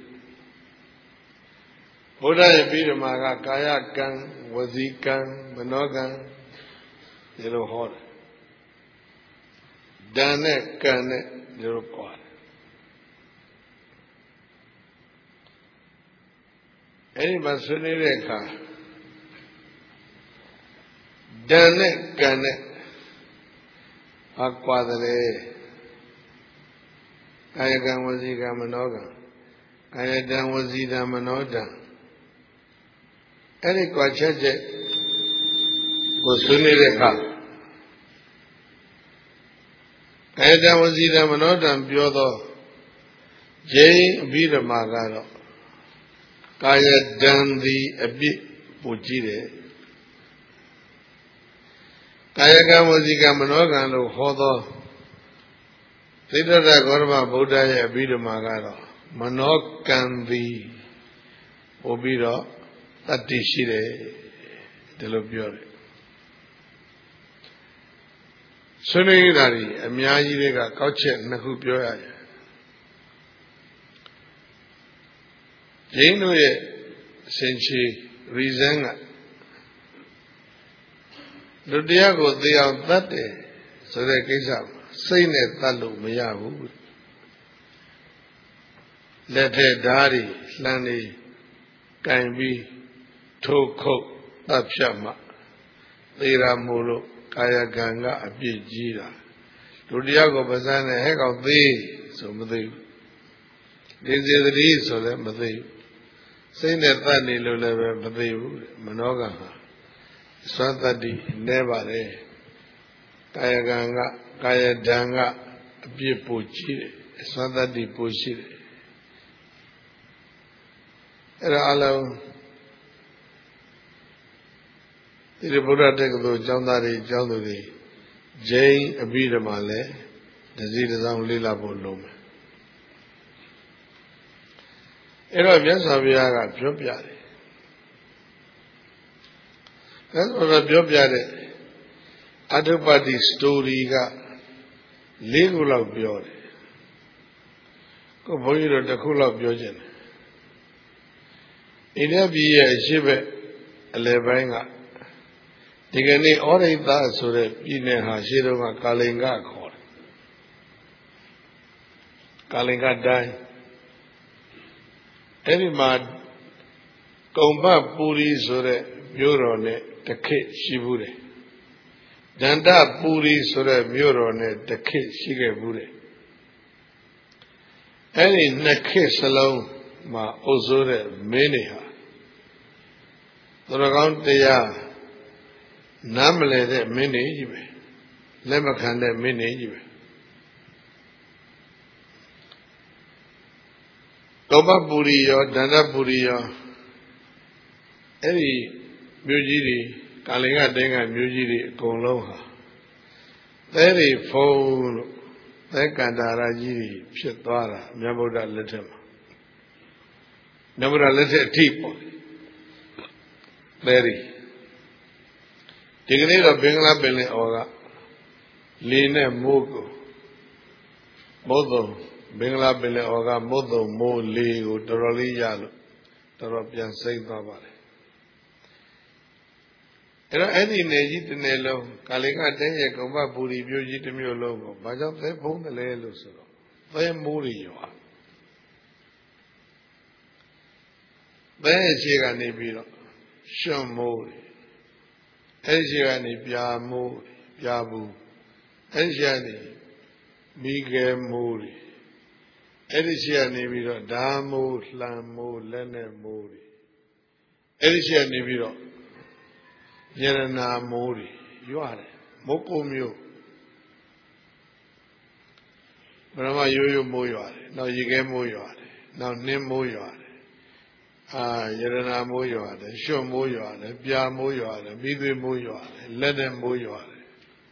ဘုရားရဲ့ပြီးဓမ္မကကာယကံဝစီကံမနောကံဒီလိုဟောတယ်ဓာတ်နဲ့ကံနဲ့ဒီလိုကွာတယ်အဲ့ဒီမှာဆွေးနွေးတဲ့အခါဓာတ်နဲ့ကံနဲ့အကွာတယ်ကာယကံဝစီကံမနောကံကာယတံဝစီတံမနောတံအဲ့ဒီကွာချက်ချက်ကိုဆွေးနွေးတဲ့အခါကာယတံဝစီတံမနောတံပြောသောဂျိမ်းအဘိဓမ္မာကတော့ကာယတံသည်အပြစ်ပိုကြည့်တယ်ကာယကံဝစီကံမနောကံလို့ဟောသောသိတ္တရဂေါရမဗုဒ္ဓရဲ့အဘိဓမ္မာကတော့မနောကံသည်ပို့ပြီးတော့တတ္တိရှိတယ်ဒီလိုပြောတယ်ဆွေးနွေးတာတွေအများကြီးတွေကကောက်ချက်နှစ်ခုပြောရတယ်ဂျိန်းတို့ရဲ့အစဉ်ချီ reason ကလူတရားကိုသိအောင်တတ်တယ်ဆိုတဲ့ကိစ္စစိတ်နဲ့တတ်လို့မရဘူးလက်ထက်ဓာတ်တွေလှမ်းနေကင်ပြီးထိုးခုတ်တပ်ဖြတ်မှသေရာမို့လို့ကာယကံကအပြစ်ကြီးတာလူတရားကိုပစမ်းနဲ့ဟဲ့ကောင်သေးဆိုမသိဘူးဒီစေတတိဆိုလည်းမသိဘူးစိတ်နဲ့တတ်နေလို့လည်းပဲမသိဘူးမနောကံဟာစွမ်းတတ္တိနဲပါတယ်ကာယကံကကာယဓာန်ကအပြစ်ပိုကြီးတယ်စွမ်းတတ္တိပိုရှိတယ်အဲ့ဒါအလုံးဒီဗုဒ္ဓတက္ကသိုလ်ကျောင်းသားတွေကျောင်းသူတွေဂျိန်းအဘိဓမ္မာလဲတစည်းတစ်စောင်းလေ့လာဖို့လုံးမယ်အဲ့တော့မြတ်စွာဘုရားကပြောပြတယ်မြတ်စွာဘုရားပြောပြတဲ့အထုပ္ပတ္တိစတိုရီကလေးခုလောက်ပြောတယ်ကိုဘုန်းကြီးတို့တစ်ခုလောက်ပြောခြင်းတယ်အိန္ဒိယပြည်ရဲ့အရှိဘက်အလယ်ပိုင်းကဒီကနေ့ဩရိတဆိုတဲ့ပြည်နယ်ဟာရှေးတုန်းကကာလင်္ဂခေါ်တယ်ကာလင်္ဂတိုင်းအဲ့ဒီမှာကုံဘပူရီဆိုတဲ့မြို့တော်နဲ့တခိရှိဘူးတယ်ဒန္တပူရီဆိုတဲ့မြို့တော်နဲ့တခိရှိခဲ့ဘူးတယ်အဲ့ဒီနှစ်ခိစလုံးမှာအုပ်စိုးတဲ့မင်းတွေဟာသူတော်ကောင်းတရားနားမလည်တဲ့မင်းတွေကြီးပဲလက်မခံတဲ့မင်းတွေကြီးပဲကောပပူရီရောဒန္တပူရီရောအဲ့ဒီမြို့ကြီးတွေကာလင်္ဂတိုင်းကမြို့ကြီးတွေအကုန်လုံးဟာသဲတွေဖုံးလို့သဲကန္တာရာကြီးတွေဖြစ်သွားတာမြတ်ဗုဒ္ဓလက်ထက်မှာမြတ်ဗုဒ္ဓလက်ထက်အထိပေါ့သဲတွေဒီကနေ့တော့ဘင်္ဂလားပင်လယ်အော်ကလေနဲ့မိုးကိုမုတ်သုံဘင်္ဂလားပင်လယ်အော်ကမုတ်သုံမိုးလေကိုတော်တော်လေးရလို့တော်တော်ပြန်စိမ့်သွားပါတယ်အဲ့တော့အဲ့ဒီနေကြီးတစ်နယ်လုံးကာလင်္ဂတိုင်းရဲ့ကုံဘပူရီမြို့ကြီးတစ်မြို့လုံးကိုဘာကြောင့်သဲဖုံးတယ်လဲလို့ဆိုတော့သဲမိုးတွေရွာသဲအခြေကနေပြီးတော့ရွှံမိုးတွေအဲ့ဒီကနေပြာမိုးပြာဘူးအဲ့ဒီကနေမိခဲမိုးတွေအဲ့ဒီကနေပြီးတော့ဓာမိုးလှံမိုးလက်နဲ့မိုးတွေအဲ့ဒီကနေပြီးတော့ယရနာမိုးတွေရွရတယ်မိုးကုံမျိုးဘရမရိုးရိုးမိုးရွရတယ်နောက်ရေခဲမိုးရွရတယ်နောက်နှင်းမိုးရွရတယ်အာယရနာမိုးရွရတယ်ရွှွတ်မိုးရွရတယ်ပြာမိုးရွရတယ်မိသွေးမိုးရွရတယ်လက်နဲ့မိုးရွရတယ်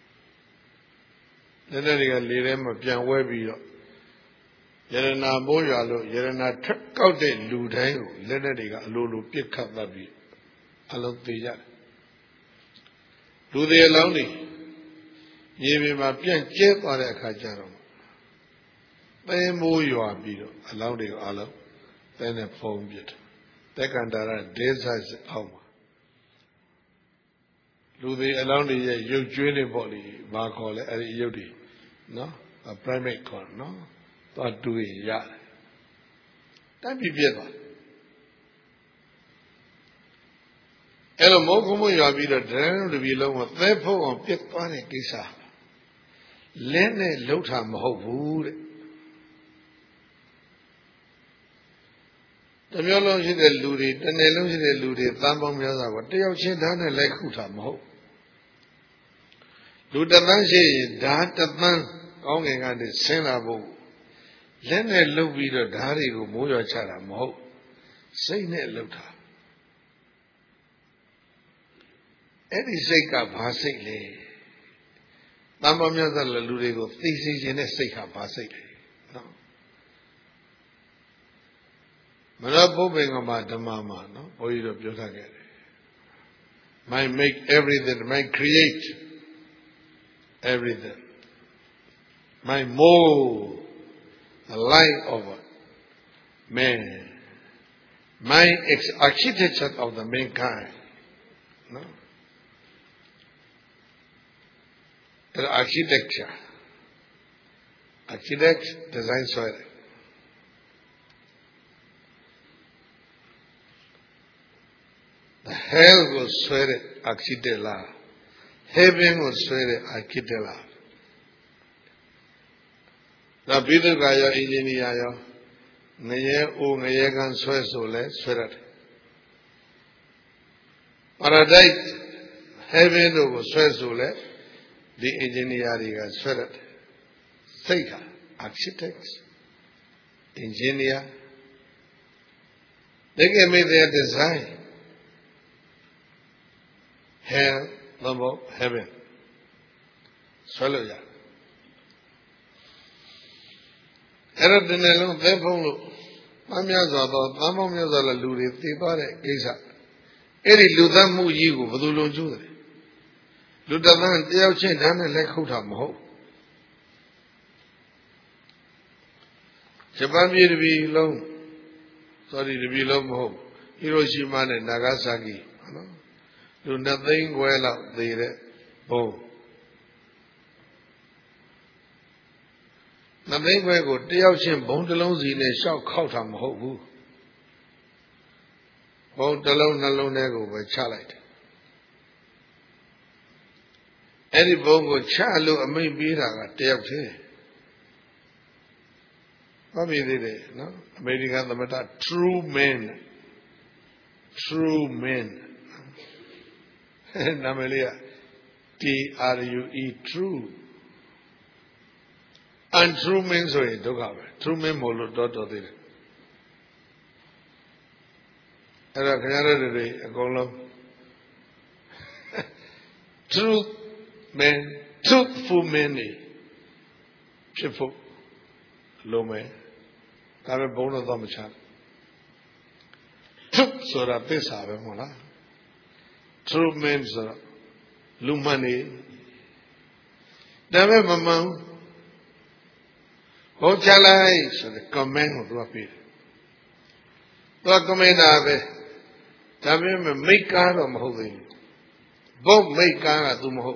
လက်နဲ့တွေကလေထဲမှာပြန်ဝဲပြီးတော့ယရနာမိုးရွာလို့ယရနာထက်ကောက်တဲ့လူတိုင်းကိုလက်နဲ့တွေကအလိုလိုပြစ်ခတ်တတ်ပြီးအလုံးသေးကြတယ်လူတွေအလောင်းတွေယမြေပြင်မှာပြန့်ကျဲသွားတဲ့အခါကျတော့သဲမိုးရွာပြီးတော့အလောင်းတွေကိုအလုံးသဲနဲ့ဖုံးပစ်တယ်တက္ကန္တာရဒေသအောက်မှာလူတွေအလောင်းတွေရဲ့ရုပ်ကြွေးတွေပေါ့လေဘာခေါ်လဲအဲ့ဒီရုပ်တွေနော် primate ခေါ်နော်သွားတူရရတယ်တိုက်ပြီးပြက်သွားအဲ့လိုမောခုံမရွာပြီးတော့ဒရန်တို့တပြီလုံးကသဲဖုံးအောင်ပြက်သွားတဲ့ကိစ္စလင်းနဲ့လှုပ်တာမဟုတ်ဘူးတဲ့တမျိုးလုံးရှိတဲ့လူတွေတနေ့လုံးရှိတဲ့လူတွေသံပေါင်းများစွာကိုတယောက်ချင်းဓာတ်နဲ့လိုက်ခုတာမဟုတ်လူတသန်းရှိရင်ဓာတ်တသန်းကောင်းငင်ကနေဆင်းလာဖို့လက်နဲ့လှုပ်ပြီးတော့ဓာတ်တွေကိုမိုးရွာချတာမဟုတ်စိတ်နဲ့လှုပ်တာအဲ့ဒီစိတ်ကဘာစိတ်လဲတမ္ပမြတ်တဲ့လူတွေကိုသိစေခြင်းနဲ့စိတ်ဟာဘာစိတ်လဲနော်မနောပုပ္ပေငမဓမ္မမှာနော်ဘုန်းကြီးတို့ပြောထားခဲ့တယ် might make everything might create everything might mold the life of man my architecture of the mankind no the architecture architect design soil the hell was swear architect la heaven was swear architect la the bidu ka yo engineer yo ngaye o ngaye kan swear so le swear that paradise heaven do ko swear so le the engineer they ga swear that say ka architects engineer they can make their design hell number heaven swear lo yaအဲ့တော့ဒီနေ့လုံးသဲဖုံးလို့မများစွာသောသံပေါင်းများစွာသောလူတွေသိသွားတဲ့ကိစ္စအဲ့ဒီလူသတ်မှုကြီးကိုဘယ်သူလုံးကျိုးတယ်လူတသန်းတယောက်ချင်းဓာတ်နဲ့လက်ခုတ်တာမဟုတ်ဂျပန်ပြည်တစ်ပြည်လုံး sorry တစ်ပြည်လုံးမဟုတ်ဟီရိုရှီမာနဲ့နာဂါဆာကီနော်လူနှစ်သိန်းခွဲလောက်သေတဲ့ဘုံနသိန်းခွဲကိုတယောက်ချင်းဘုံတစ်လုံးစီနဲ့ရှောက်ခောက်တာမဟုတ်ဘူးဘုံတစ်လုံးနှလုံးထဲကိုပဲချလိုက်တယ်အဲ့ဒီဘုံကိုချလို့အမိန့်ပေးတာကတယောက်ချင်းဘာဖြစ်သေးတယ်နော်အမေရိကန်သမ္မတ true man true man နာမည်လေးက T R U E true untrue man ဆိုရင်ဒုက္ခပဲ true man မို့လို့တော်တော်သေးတယ်အဲ့တော့ခင်ဗျားတို့တွေအကုန်လုံး true man truthful man နေဖြစ်ဖို့လုံးမယ်ဒါပဲဘုံတော့တော့မချဘူး truth ဆိုတာသစ္စာပဲမဟုတ်လား true man ဆိုတာလူမှန်နေဒါပဲမမှန်ဘူးဟောချလိုက်ဆိုတဲ့ comment ကိုသူကပေးတယ်သူက comment တာပဲဒါပေမဲ့မိတ်ကားတော့မဟုတ်သေးဘူးဘုတ်မိတ်ကားကသူမဟုတ်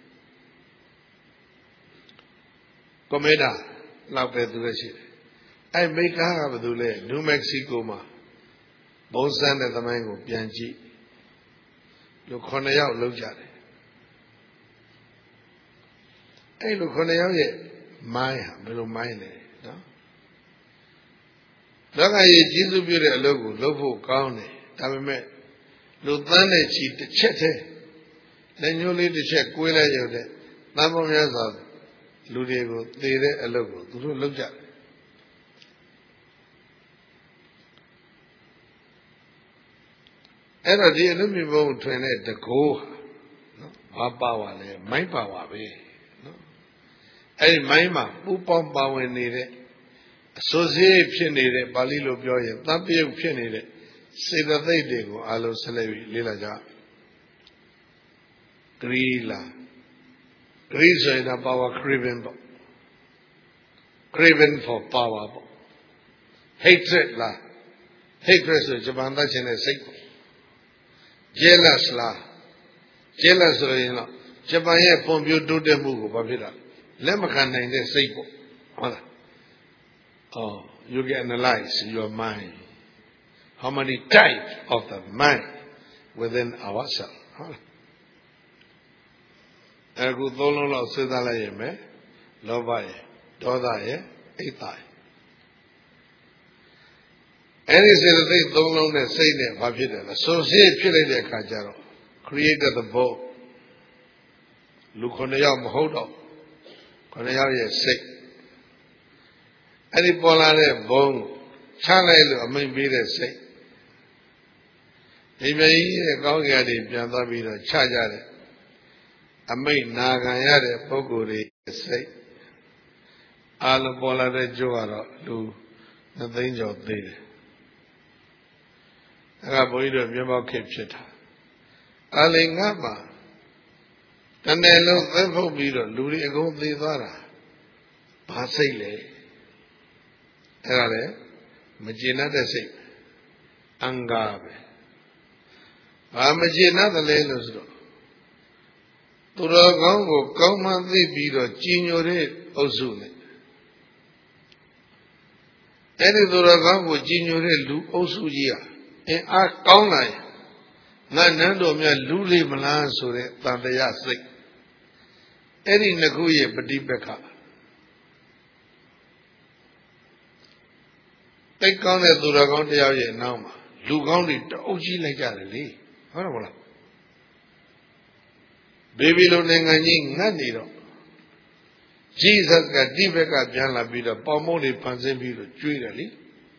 comment တာလောက်ပဲသူလည်းရှိတယ်အဲ့မိတ်ကားကဘာလို့လဲနယူးမက္ကဆီကိုမှာဘုံစမ်းတဲ့သမိုင်းကိုပြန်ကြည့်လူခုနှစ်ယောက်လောက်ကြတယ်အဲ့လူခုနှစ်ယောက်ရဲ့မိုင်းဟာဘယ်လိုမိုင်းလဲနော်လောကကြီးကျေးဇူးပြုတဲ့အလုပ်ကိုလုပ်ဖို့ကောင်းတယ်ဒါပေမဲ့လူသန်းတဲ့ချီတစ်ချက်တည်းလက်ညှိုးလေးတစ်ချက်ကွေးလိုက်ရုံနဲ့သံပေါင်းများစွာလူတွေကိုသေတဲ့အလုပ်ကိုသူတို့လုပ်ကြတယ်အဲ့တော့ဒီအနုမြဘုံထွင်တဲ့တကိုးနော်ဘာပါဝါလဲမိုင်းပါဝါပဲနော်အဲ့ဒီမိုင်းမှာပူပေါင်းပါဝင်နေတဲ့အစိုးစေးဖြစ်နေတဲ့ပါဠိလိုပြောရင်သံပြုတ်ဖြစ်နေတဲ့စေတသိက်တွေကိုအလုံးဆက်လက်ပြီးလေ့လာကြဂရီလာ greed so in a power craving craving for power hatred la hatred so Japan that's in a sick jealous la jealous so in a Japan here from you do the move babila lemakan in the sick oh you can analyze your mind how many types of the mind within ourselves Aku tolong lah sedala ye me, loba ye, doda ye, ita ye. Any sedala tolong ne say ne bapide la. So say pile de kajaro. Created the bow. Lukone yaw mahodo. Kone yaw ye sick. Any pola ne bone. Chala ye lo amin be de sick. Ime ye kau kaya di pianta be de chaja de. Amai nagaya de poguri say all pola de joara do nothing job there. I boy do Mima captured. Alingama Tanelo Evo Bido, Luri Ego de Vara Pasile Erale Magina de Sig Angabe Amagina the Lelos. Turagango, Kauma de Bido, Gignore, Ozune. Any Turagango, Gignore, Lu, Osuya, and Art Kaunai. Nanando me Luli Malan Sure, Tandaya sick. Any Naguye, Badibeka. Take on the Turagantia Nama. Lugandi, Oji Legally. Horrible. Baby lo nenganyi ngani ro Jesus ka dibeka pyan la pi do paw mot de phan sin pi do jweတယ်လေ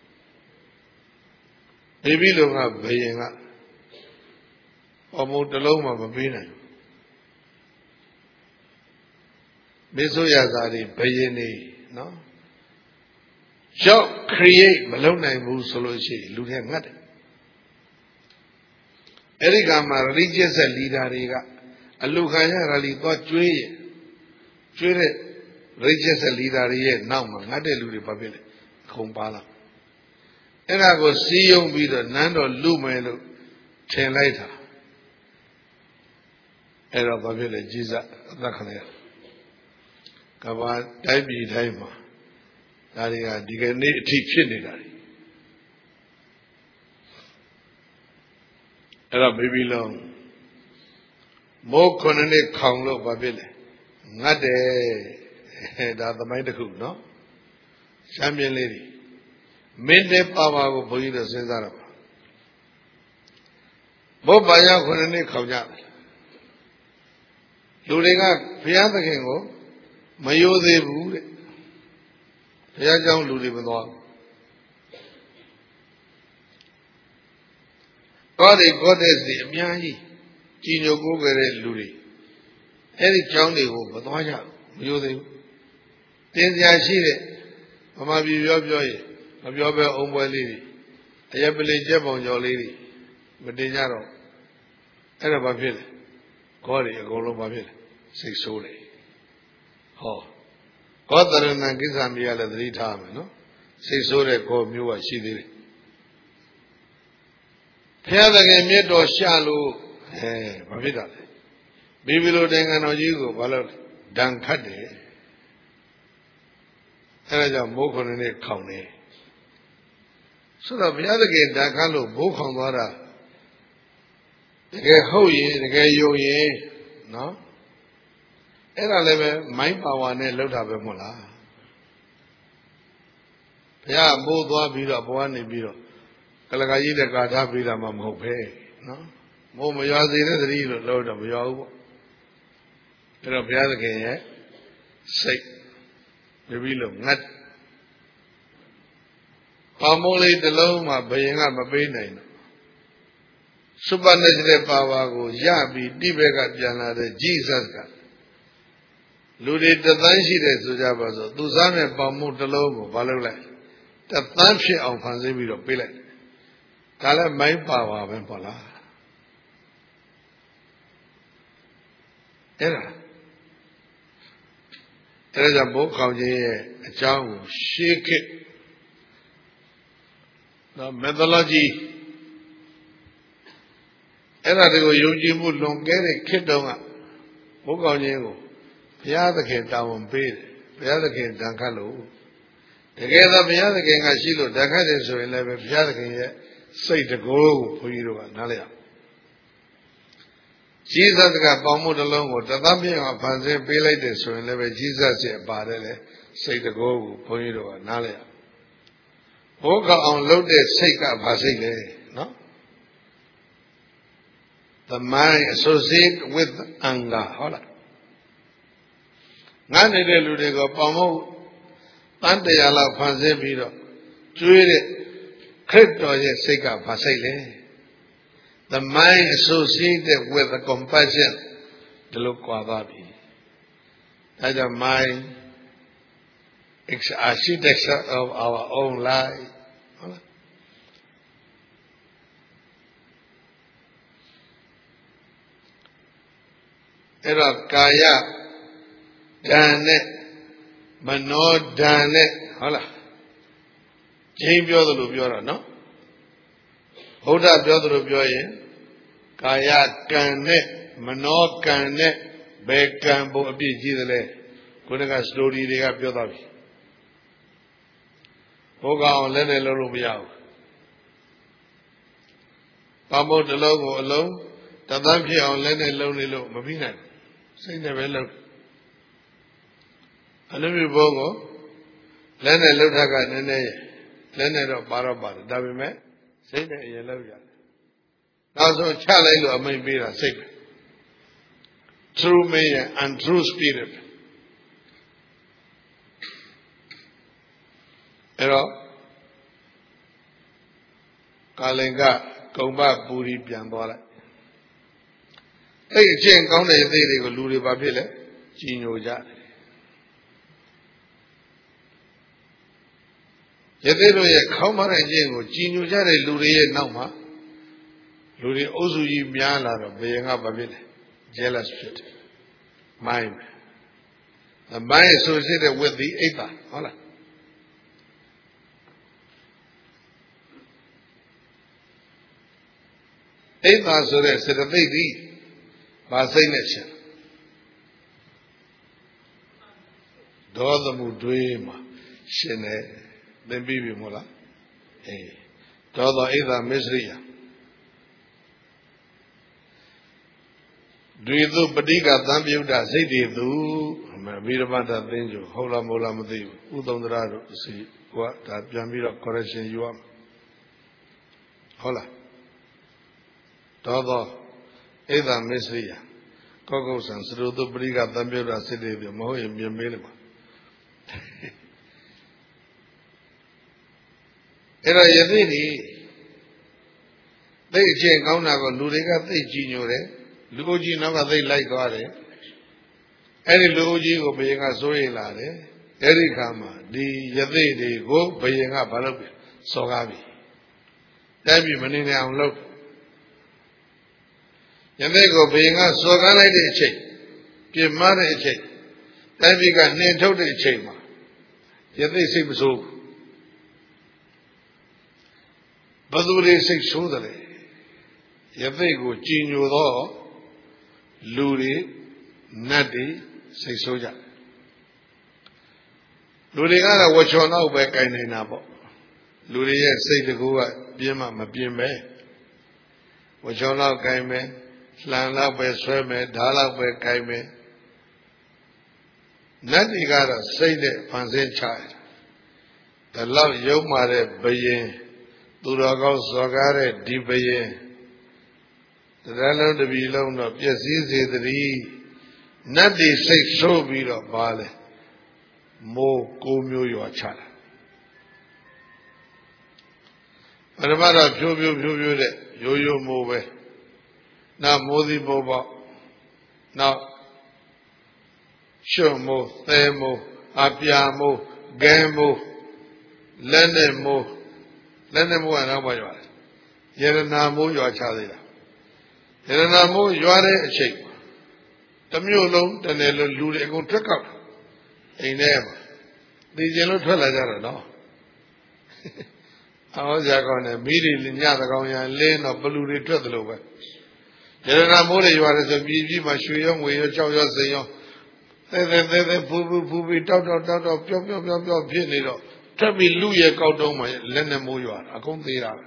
Baby lo nga bhayin ka paw mot talong ma ma pe nayi Meso ya sa de bhayin ni no Job create မလုပ်နိုင်ဘူးဆိုလို့ရှိရင်လူတွေငတ်တယ်အဲ့ဒီကမှာ religious leader တွေက Alukaya rally got joy, joy, religious leader, now, not a ludi papil, Kumpala. And I go see you with the Nando Lumelo, ten later. Era papil, Jesus, Lakane. Kava, Daibi, Daima. Daria, Digani, teaching it. Era baby long. More conne count low babile. Nade that the mind cook, no? Champion lady. Mende power for you the Cesar. Bobaya conne count. Luringa, Pianta Kingo, Mayo de Bude. Piajang Ludi with all. God is God is the Miahi. Gino go very luri. Any county over, but why not? You think? Then I see it. Mamma be your joy, of your own boy lady. I have believed Jeb on your lady, but they narrow. And about Bill. Call it a goal of Bill. Six solely. Oh. God the Nangizambia at three times, no? Six solely called Mua, she did it. Pierre the Mid or Shallow. Eh, Babida. Bibilo Dangano Yugo, Ballot, Dan Cade. And I don't mock on a county. So the other game, Dakalo, Bokon Vara. The gay Hoye, the gay Yoye, no? And I live my power and looked up a mola. Yeah, both one beat up one biro. Kalakayi the Gata Bida Mamhope, no? More Mayazi than the Lord of Yahu. There are the other game, sick. The wheel of nut. Pamole the Loma, Bayanga Babina. Supernatural power go, Yabi, Dibeka Jana, the Jesus God. Ludi the Tanshi de Sujabazo, Duzame Pamu the Lomo, Valula. The Tanshi of Panzibiro Pillet. Kala my power, Vempola. Era. အဲဒါကြောင့်မိုးခေါင်ခြင်းရဲ့အကြောင်းကိုရှေးခေတ်နော် methodology အဲ့ဒါတွေကိုယုံကြည်မှုလွန်ကဲတဲ့ခေတ်တုန်းကမိုးခေါင်ခြင်းကိုဘုရားသခင်တာဝန်ပေးတယ်ဘုရားသခင်တန်ခတ်လို့တကယ်တော့ဘုရားသခင်ကရှိလို့တန်ခတ်တယ်ဆိုရင်လည်းဘုရားသခင်ရဲ့စိတ်တကိုးကိုဘုန်းကြီးတို့ကနားလည်အောင်Jesus ကပေါင်းမှုတစ်လုံးကိုတသက်ပြည့်အောင်ဖန်ဆင်းပေးလိုက်တယ်ဆိုရင်လည်းပဲ Jesus ရဲ့ပါတယ်လေစိတ်တကိုးကိုဘုန်းကြီးတို့ကနားလည်အောင်ဘိုးကောင်အောင်လုပ်တဲ့စိတ်ကဘာစိတ်လဲနော် The mind associate with anger ဟုတ်လားငါနေတဲ့လူတွေကိုပေါင်းမှုတန်တရားလောက်ဖန်ဆင်းပြီးတော့ကျွေးတဲ့ခရစ်တော်ရဲ့စိတ်ကဘာစိတ်လဲ The mind associated with the compassion ဒီလိုကြွားသွားပြီဒါကြောင့် mind is architecture of our own life ဟုတ်လားအဲ့တော့ကာယဓာတ်နဲ့မနောဓာတ်နဲ့ဟုတ်လားကျင်းပြောသလိုပြောတာနော်ဘုရားပြောသလိုပြောရင်ကာယကံနဲ့မနောကံနဲ့ဘယ်ကံပုံအပြည့်ကြီးသလဲခုနကစတိုရီတွေကပြောသွားပြီဘုရားအောင်လည်းနဲ့လုံးလို့မရဘူးပမုတ်တစ်လုံးကိုအလုံးတသန်းဖြစ်အောင်လည်းနဲ့လုံးနေလို့မပြီးနိုင်ဘူးစိတ်နဲ့ပဲလုံးအနုမြဘုံကိုလည်းနဲ့လှုပ်ထက်ကနည်းနည်းလည်းနဲ့တော့ပါတော့ပါတယ်ဒါပေမဲ့စိတ်နဲ့အရင်လောက်ရတယ်နောက်ဆုံးချလိုက်လို့အမိန်ပေးတာစိတ်ပဲ true me and untrue spirit အဲ့တော့ကာလင်ကကုံဘပူရီပြန်သွားလိုက်အဲ့အချင်းကောင်းတဲ့အသေးတွေကိုလူတွေဘာဖြစ်လဲကြီးညိုကြတယ်ယသိတို့ရဲ့ခေါင်းမတဲ့အချင်းကိုကြီးညိုကြတဲ့လူတွေရဲ့နောက်မှာလူတွေအုပ်စုကြီးများလာတော့ဘယင်ကဘာဖြစ်လဲ jealous ဖြစ်တယ် mind the mind associated with the ether ဟုတ်လားetherဆိုတဲ့စေတသိက်ဒီဘာစိတ်နဲ့ရှင်ဒေါသမှုတွေးမှာရှင်တယ်သင်ပြီးပြီမို့လားအေးဒေါသ ether မစ္စရိယတွေသူပဋိကသံပြုတ်တာစိတ်တွေသူအဘိဓမ္မာသသင်္ကြိုဟုတ်လားမဟုတ်လားမသိဘူးဥသုံးသရတို့အစီကဒါပြန်ပြီးတော့ correction ယူရမယ်ဟုတ်လားဒေါသ ether မစ္စရိယကောက်ကောက်ဆံစရုသူပဋိကသံပြုတ်တာစိတ်တွေပြမဟုတ်ရင်မြင်မေးလိုက်ပါအဲ့တော့ယသိဒီသိအချင်းကောင်းတာကိုလူတွေကသိကြည်ညိုတယ်လူအုပ်ကြီးနောက်ကသိလိုက်သွားတယ်အဲ့ဒီလူအုပ်ကြီးကိုဘုရင်ကစိုးရိမ်လာတယ်အဲ့ဒီခါမှာဒီယသိတွေကိုဘုရင်ကဘာလုပ်ပြီစော်ကားပြီတိုက်ပြီမနေနိုင်အောင်လုပ်ယသိကိုဘုရင်ကစော်ကားလိုက်တဲ့အချိန်ပြင်းမာတဲ့အချိန်တိုက်ပြီကနှင်ထုတ်တဲ့အချိန်မှာယသိစိတ်မဆိုးဘယ်သူတွေစိတ်ဆိုးတယ်ယသိကိုကြည်ညိုသောလူတွေနတ်တွေစိတ်ဆိုးကြလူတွေကတော့ဝချော်နောက်ပဲကြိုင်နေတာပေါ့လူတွေရဲ့စိတ်တကူကပြင်းမှမပြင်းပဲဝချော်နောက်ကြိုင်မယ်လှန်လောက်ပဲဆွဲမယ်ဓာတ်လောက်ပဲကြိုင်မယ်နတ်တွေကတော့စိတ်နဲ့ဖန်ဆင်းချတယ်ဒါလောက်ယုံမာတဲ့ဘယင်သူတော်ကောင်းစော်ကားတဲ့ဒီဘယင်တရားလုံးတပြီလုံးတော့ပျက်စီးစေသည်နတ်တွေစိတ်ဆိုးပြီးတော့ပါလေမိုးကိုမျိုးရွာချတာပရမတော့ဖြိုးဖြိုးဖြိုးဖြိုးတဲ့ရိုးရိုးမိုးပဲနောက်မိုးသီးမိုးပေါ့နောက်ရွှွမိုးသဲမိုးအပြာမိုးဂဲမိုးလက်နဲ့မိုးလက်နဲ့မိုးကတော့ဘာရွာလဲယရနာမိုးရွာချသေးတာယရနာမိုးရွာတဲ့အချိန်တစ်မြို့လုံးတနေ့လုံးလူတွေအကုန်ထွက်ကောက်အိမ်ထဲမှာသိကျင်လို့ထွက်လာကြတာနော်အော်ကြကောင်းတယ်မိတွေညသကောင်ရလင်းတော့ဘလူတွေထွက်သလိုပဲရတနာမိုးတွေရွာတယ်ဆိုပြည်ပြည်မှာရွှေရောငွေရောကြောက်ရောစိန်ရောသဲသဲသဲသဲဖူးဖူးဖူးပြီးတောက်တောက်တောက်တောက်ပျော့ပျော့ပျော့ပျော့ဖြစ်နေတော့ထွက်ပြီးလူရဲ့ကောက်တုံးမှာလက်နဲ့မိုးရွာအကုန်သေးတာပဲ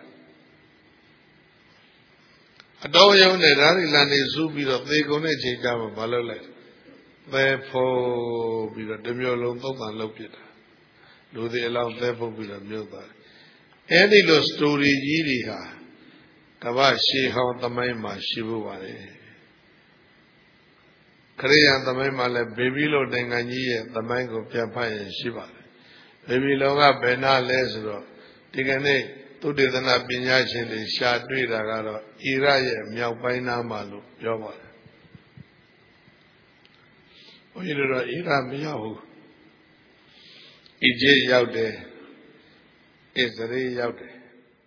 အတော်ရုံနဲ့ဓာရီလန်နေစူးပြီးတော့သေကုန်တဲ့ချိန်ကျမှမလုပ်လိုက်သဲဖို့ပြီးတော့တမျိုးလုံးသုံးပန်လုပ်ပြစ်တာလူတွေအလောင်းသဲဖို့ပြီးတော့မြုပ်သွားတယ်အဲ့ဒီလိုစတိုရီကြီးတွေဟာကမ္ဘာရှေးဟောင်းသမိုင်းမှာရှိဖို့ပါတယ်ခရိယာသမိုင်းမှာလည်းဘေဘီလိုနိုင်ငံကြီးရဲ့သမိုင်းကိုပြန်ဖတ်ရင်ရှိပါတယ်ဘေဘီလောကဘယ်နာလဲဆိုတော့ဒီကနေ့သုတေသနပညာရှင်တွေရှာတွေ့တာကတော့အီရတ်ရဲ့မြောက်ပိုင်းနားမှာလို့ပြောပါတယ်ဘုန်းကြီးတို့တော့အီရတ်မရောက်ဘူးအီဂျစ်ရောက်တယ်အစ္စရေးရောက်တယ်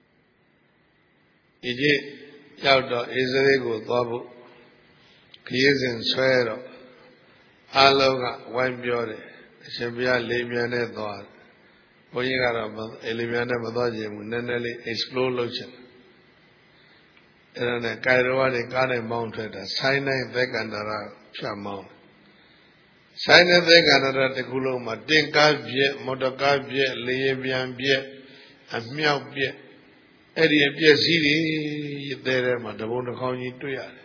အီဂျစ်ရောက်တော့အစ္စရေးကိုသွားဖို့ခရီးစဉ်ဆွဲတော့အားလုံးကဝိုင်းပြောတယ်အရှင်ဘုရားလေမြန်နဲ့သွားဘုန်းကြီးကတော့အလေမြန်နဲ့မသွားချင်ဘူးနည်းနည်းလေး explore လုပ်ချင်တယ်အဲ့ဒါနဲ့ကာယတော်ကနေကားနဲ့မောင်းထွက်တာဆိုင်းတိုင်းသက်ကန္တရာဖြတ်မောင်းဆိုင်းတဲ့သက်ကန္တရာတစ်ခုလုံးမှာတင်ကားပြက်မော်တော်ကားပြက်လေယာဉ်ပြန်ပြက်အမြောက်ပြက်အဲ့ဒီအပြက်စည်းတွေတဲ့ထဲမှာတဘုံတစ်ခေါင်းကြီးတွေ့ရတယ်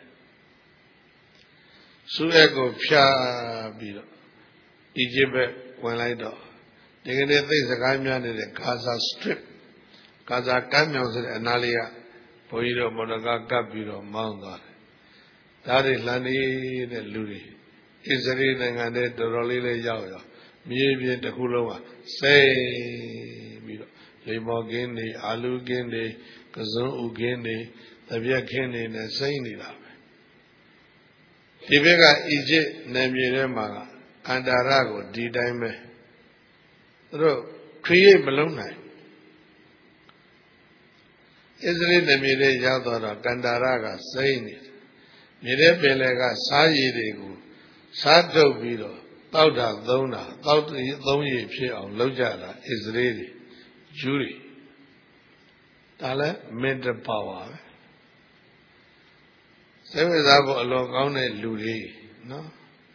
ဆူရက်ကိုဖြာပြီးတော့အီဂျစ်ဘက်ဝင်လိုက်တော့ဒီကနေ့သိစကားများနေတဲ့ဂါဇာ strip ဂါဇာကမ်းမြောင်ဆိုတဲ့အနားလေးကဘုန်းကြီးတို့မော်တော်ကားကပ်ပြီးတော့မောင်းသွားတယ်ဒါတွေလှန်နေတဲ့လူတွေအစ္စရေးနိုင်ငံထဲတော်တော်လေးလေးရောက်ရောမြေပြင်တစ်ခုလုံးကစိတ်ပြီးတော့လိမ္မော်ကင်းတွေအာလူကင်းတွေကစုံဥကင်းတွေတပြက်ခင်းတွေနဲ့စိမ့်နေတာပဲဒီဘက်ကအီဂျစ်နယ်မြေထဲမှာကန္တာရကိုဒီတိုင်းပဲသူတို့ create မလုပ်နိုင်အစ္စရေးနယ်မြေထဲရောက်တော့ကန္တာရကစိမ့်နေမြေထဲပင်လယ်ကစားရည်တွေကိုစားထုတ်ပြီးတော့တောက်တာသုံးတာတောက်သုံးရည်ဖြစ်အောင်လုပ်ကြတာအစ္စရေးတွေဂျူးတွေဒါလည်း mental power ပဲစိတ်ဝင်စားဖို့အလွန်ကောင်းတဲ့လူတွေနော်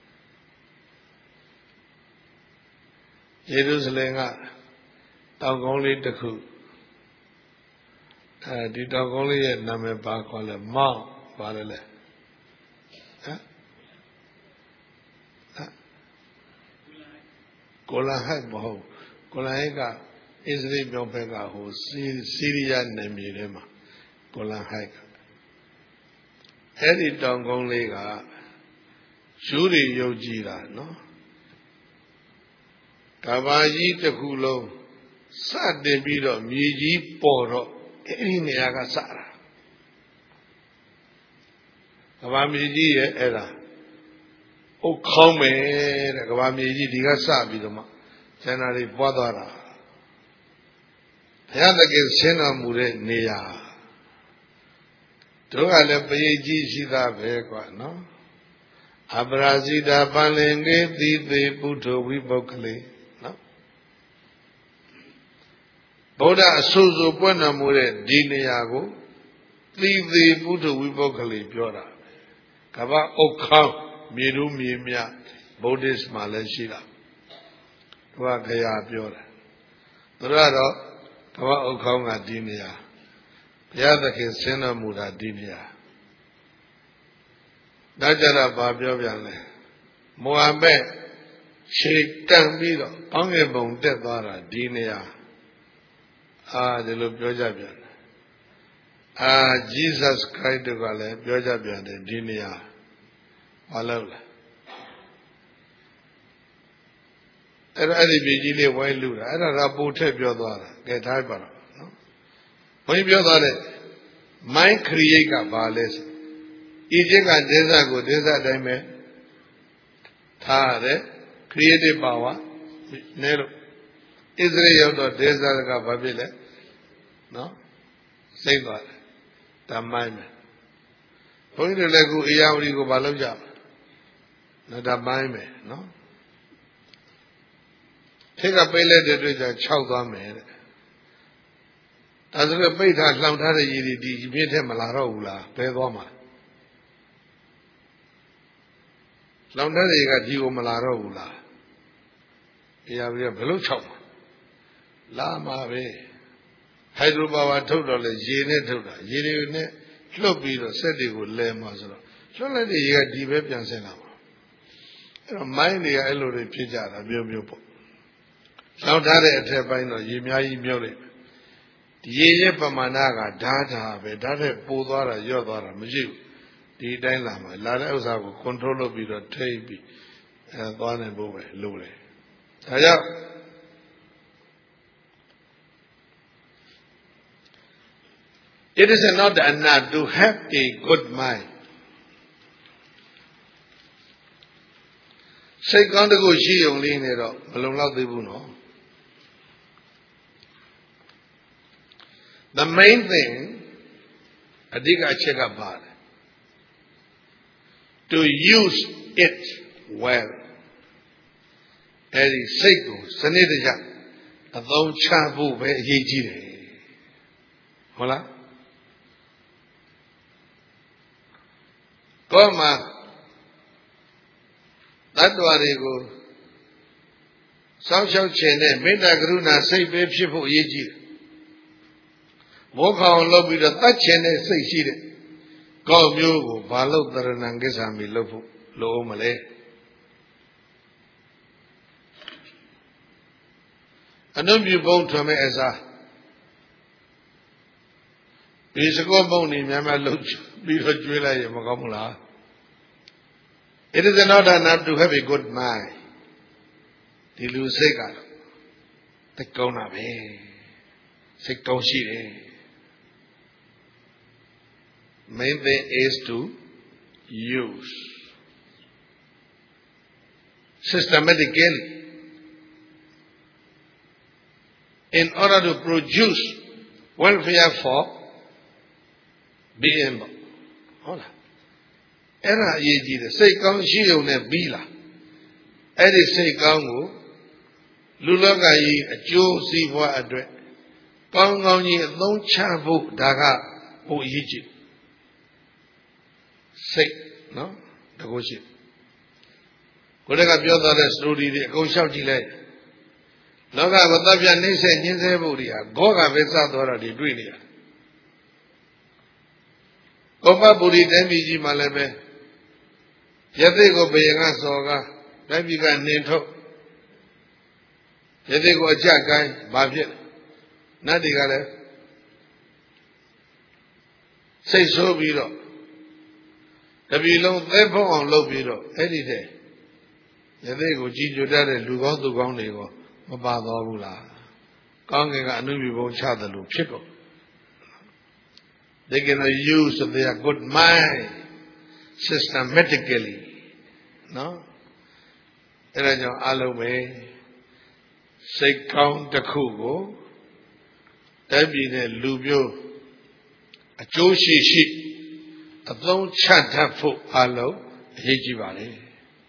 ယေရုရှလင်ကတောင်ကုန်းလေးတစ်ခုအဲဒီတောင်ကုန်းလေးရဲ့နာမည်ဘာခေါ်လဲမောင်းပါတယ်လေဟမ်ကိုလန်ဟိုက်မဟုတ်ကိုလန်ဟိုက်ကအစ္စရေးမြောက်ဘက်ကဟိုစီးရီးယားနယ်မြေထဲမှာကိုလန်ဟိုက်ကအဲ့ဒီတောင်ကုန်းလေးကယူတွေယုံကြည်တာနော်ကဘာကြီးတစ်ခုလုံးစတင်ပြီးတော့မြေကြီးပေါ်တော့အဲ့ဒီနေရာကစတာကဘာမြေကြီးရဲ့အဲ့ဒါအုတ်ခေါင်းမယ်တဲ့ကဘာမြေကြီးဒီကစပြီးတော့မှဇန္နာတွေပွားသွားတာဘုရားသခင်ဆင်းတော်မူတဲ့နေရာတို့ကလည်းပရိတ်ကြီးရှိတာပဲကွာနော်အပရာဇိတာပန္လင်နေသီသေးပုထုဝိပုဂ္ဂလေနော်ဗုဒ္ဓအဆူဆူပွင့်တော်မူတဲ့ဒီနေရာကိုသီသေးပုထုဝိပုဂ္ဂလေပြောတာကမ္ဘာဥက္ခောင်းမြေတို့မြေမြဗုဒ္ဓစ်မှာလည်းရှိတာသူကခရာပြောတယ်သူကတော့ကမ္ဘာဥက္ခောင်းကဒီနေရာဘုရားသခင်ဆင်းတော်မူတာဒီနေရာဒါကြတော့ဘာပြောပြန်လဲမိုဟာမက်ခြေတန့်ပြီးတော့ကောင်းကင်ဘုံတက်သွားတာဒီနေရာအာဒီလိုပြောကြပြန်တယ်အာ Jesus Christ ကလည်းပြောကြပြန်တယ်ဒီနေရာဘာလို့လဲအဲ့ဒါအဲ့ဒီပြည်ကြီးလေးဝိုင်းလူတာအဲ့ဒါကပို့ထက်ပြောသွားတာကဲထားပါတော့နော်ဘုန်းကြီးပြောသွားတဲ့ mind create ကဘာလဲဆိုအီဂျစ်ကဒေသကိုဒေသတိုင်းပဲထားရတယ် creative power နဲလို့ဣသရေလရောက်တော့ဒေသကဘာဖြစ်လဲနော်စိတ်သွားတယ်ဓမ္မိုင်းပဲဘုန်းကြီးတို့လည်းခုအေယာဝတီကိုဘာလုပ်ကြလဲနော်ဓမ္မိုင်းပဲနော်ထိတ်ကပိတ်လိုက်တဲ့အတွက်ကြောင့်ခြောက်သွားမယ်တဲ့ဒါဆိုတော့ပိတ်ထားလှောင်ထားတဲ့ရည်ဒီဒီမြင့်ထက်မလာတော့ဘူးလားဘယ်သွားမှာလှောင်ထားတဲ့ကဒီကိုမလာတော့ဘူးလားတရားပြီးဘယ်လိုခြောက်မှာလာမှာပဲဟိုက်ဒရိုပါဝါထုတ်တော့လေရေနဲ့ထုတ်တာရေတွေနဲ့လွတ်ပြီးတော့စက်တွေကိုလဲမှာဆိုတော့လွတ်လိုက်တဲ့ရေကဒီပဲပြန်ဆင်းလာမှာအဲ့တော့မိုင်းတွေကအဲ့လိုတွေဖြစ်ကြတာမျိုးမျိုးပေါ့လောက်ထားတဲ့အထက်ပိုင်းတော့ရေအများကြီးမြုပ်လိုက်ဒီရေရဲ့ပမာဏကဓာတ်ဓာပဲဓာတ်တဲ့ပိုသွားတာရော့သွားတာမရှိဘူးဒီအတိုင်းလာမှာလာတဲ့ဥစ္စာကို control လုပ်ပြီးတော့ထိပ်ပြီးအဲသွားနိုင်ဖို့ပဲလိုတယ်ဒါကြောင့်It is not enough to have a good mind. စိတ်ကောင်းတခုရှိုံလေးနဲ့တော့မလုံလောက်သေးဘူးနော် The main thing အဓိကအချက်ကပါတယ် to use it well. အဲဒီစိတ်ကိုစနစ်တကျအသုံးချဖို့ပဲအရေးကြီးတယ်ဟုတ်လားကောမှာတတ္တဝါတွေကိုစောင့်ရှောက်ခြင်းနဲ့မေတ္တာကရုဏာစိတ်ပဲဖြစ်ဖို့အရေးကြီးတယ်။မောခအောင်လုပ်ပြီးတော့တတ်ခြင်းနဲ့စိတ်ရှိတဲ့ကောင်းမျိုးကိုဘာလို့တရဏံကိစ္ဆာမိလုပ်ဖို့လိုအောင်မလဲ။အနုမြပုံထွန်မဲ့အစားဒီစကောပုံနေများများလုပ်ပြီးတော့ကျွေးလိုက်ရင်မကောင်းဘူးလား It is not enough to have a good mind ဒီလူစိတ်ကတော့တကောင်းတာပဲစိတ်ကောင်းရှိတယ် Main thing is to use systematically in order to produce welfare for being ဟုတ်လားအဲ့ဒါအရေးကြီးတယ်စိတ်ကောင်းရှိုံနဲ့ပြီးလားအဲ့ဒီစိတ်ကောင်းကိုလူလောကကြီးအကျိုးစီးပွားအတွက်ကောင်းကောင်းကြီးအသုံးချဖို့ဒါကဟိုအရေးကြီးစိတ်နော်တကုရှိကိုယ်တကပြောသွားတဲ့ story တွေအကုန်လျှောက်ကြည့်လိုက်လောကကိုတပ်ပြနှိမ့်ဆက်ညှင်းဆဲဖို့တွေဟာဂောကပဲစသွားတာတွေတွေ့နေရကောပပူရီတိုင်းပြည်ကြီးမှာလည်းပဲယသိကိုဘယင်ကစော်ကားတိုင်းပြည်ကနှင်ထုတ်ယသိကိုအကြကိုင်းဘာဖြစ်နတ်တွေကလည်းစိတ်ဆိုးပြီးတော့တပြည်လုံးသဲဖုံးအောင်လုပ်ပြီးတော့အဲ့ဒီတဲ့ယသိကိုကြီးညိုတတ်တဲ့လူကောင်းသူကောင်းတွေကိုမပါတော့ဘူးလားကောင်းကင်ကအနုမြဘုံချတယ်လို့ဖြစ်တော့They can use their good mind systematically. No? အဲ့ဒါကြောင့်အလုံးပဲစိတ်ကောင်းတစ်ခုကိုတိုက်ပြည်နဲ့လူမျိုးအကျိုးရှိရှိအသုံးချတတ်ဖို့အလုံးအရေးကြီးပါလေ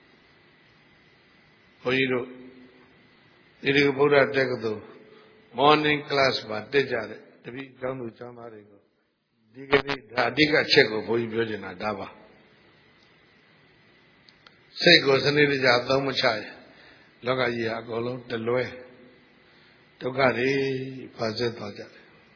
။ဘုန်းကြီးတို့ဒီဒီဗုဒ္ဓတက္ကသိုလ် morning class မှာတက်ကြတဲ့တပည့်ကျောင်းသူကျောင်းသားတွေကိုဒီကနေ့ဒါအဓိကအချက်ကိုဘုန်းကြီးပြောချင်တာဒါပါစိတ်ကိုစနစ်တကျအသုံးမချရင်လောကကြီးကအကုန်လုံးတလွဲဒုက္ခတွေပါစေသွားကြတယ်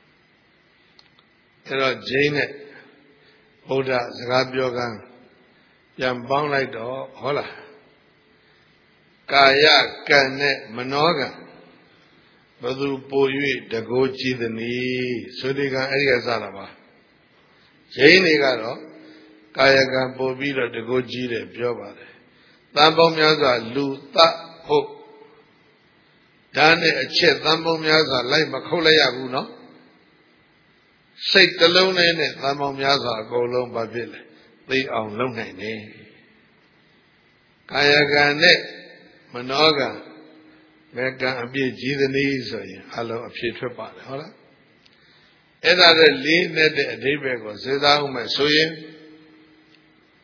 အဲတော့ဂျိန်းနဲ့ဗုဒ္ဓစကားပြောကမ်းပြန်ပေါင်းလိုက်တော့ဟုတ်လားကာယကံနဲ့မနောကံဘယ်သူပို၍တကိုးကြည်သနည်းဆိုဒီကံအဲ့ဒီကစတာပါဂျိန်းတွေကတော့ကာယကံပို့ပြီးတော့တကိုးကြည်တယ်ပြောပါတယ်တန်ပေါင်းများစွာလူသဖို့ဒါနဲ့အချက်တန်ပေါင်းများစွာလိုက်မခုတ်လိုက်ရဘူးနော်စိတ်တစ်လုံးနဲ့တန်ပေါင်းများစွာအကုန်လုံးဘာဖြစ်လဲသိအောင်လုပ်နိုင်တယ်ကာယကံနဲ့မနောကံမေကံအပြည့်ကြီးသနည်းဆိုရင်အလုံးအဖြေထွက်ပါတယ်ဟုတ်လားအဲ့ဒါတဲ့လေးနဲ့တဲ့အဓိပ္ပာယ်ကိုစဉ်းစားအောင်မယ်ဆိုရင်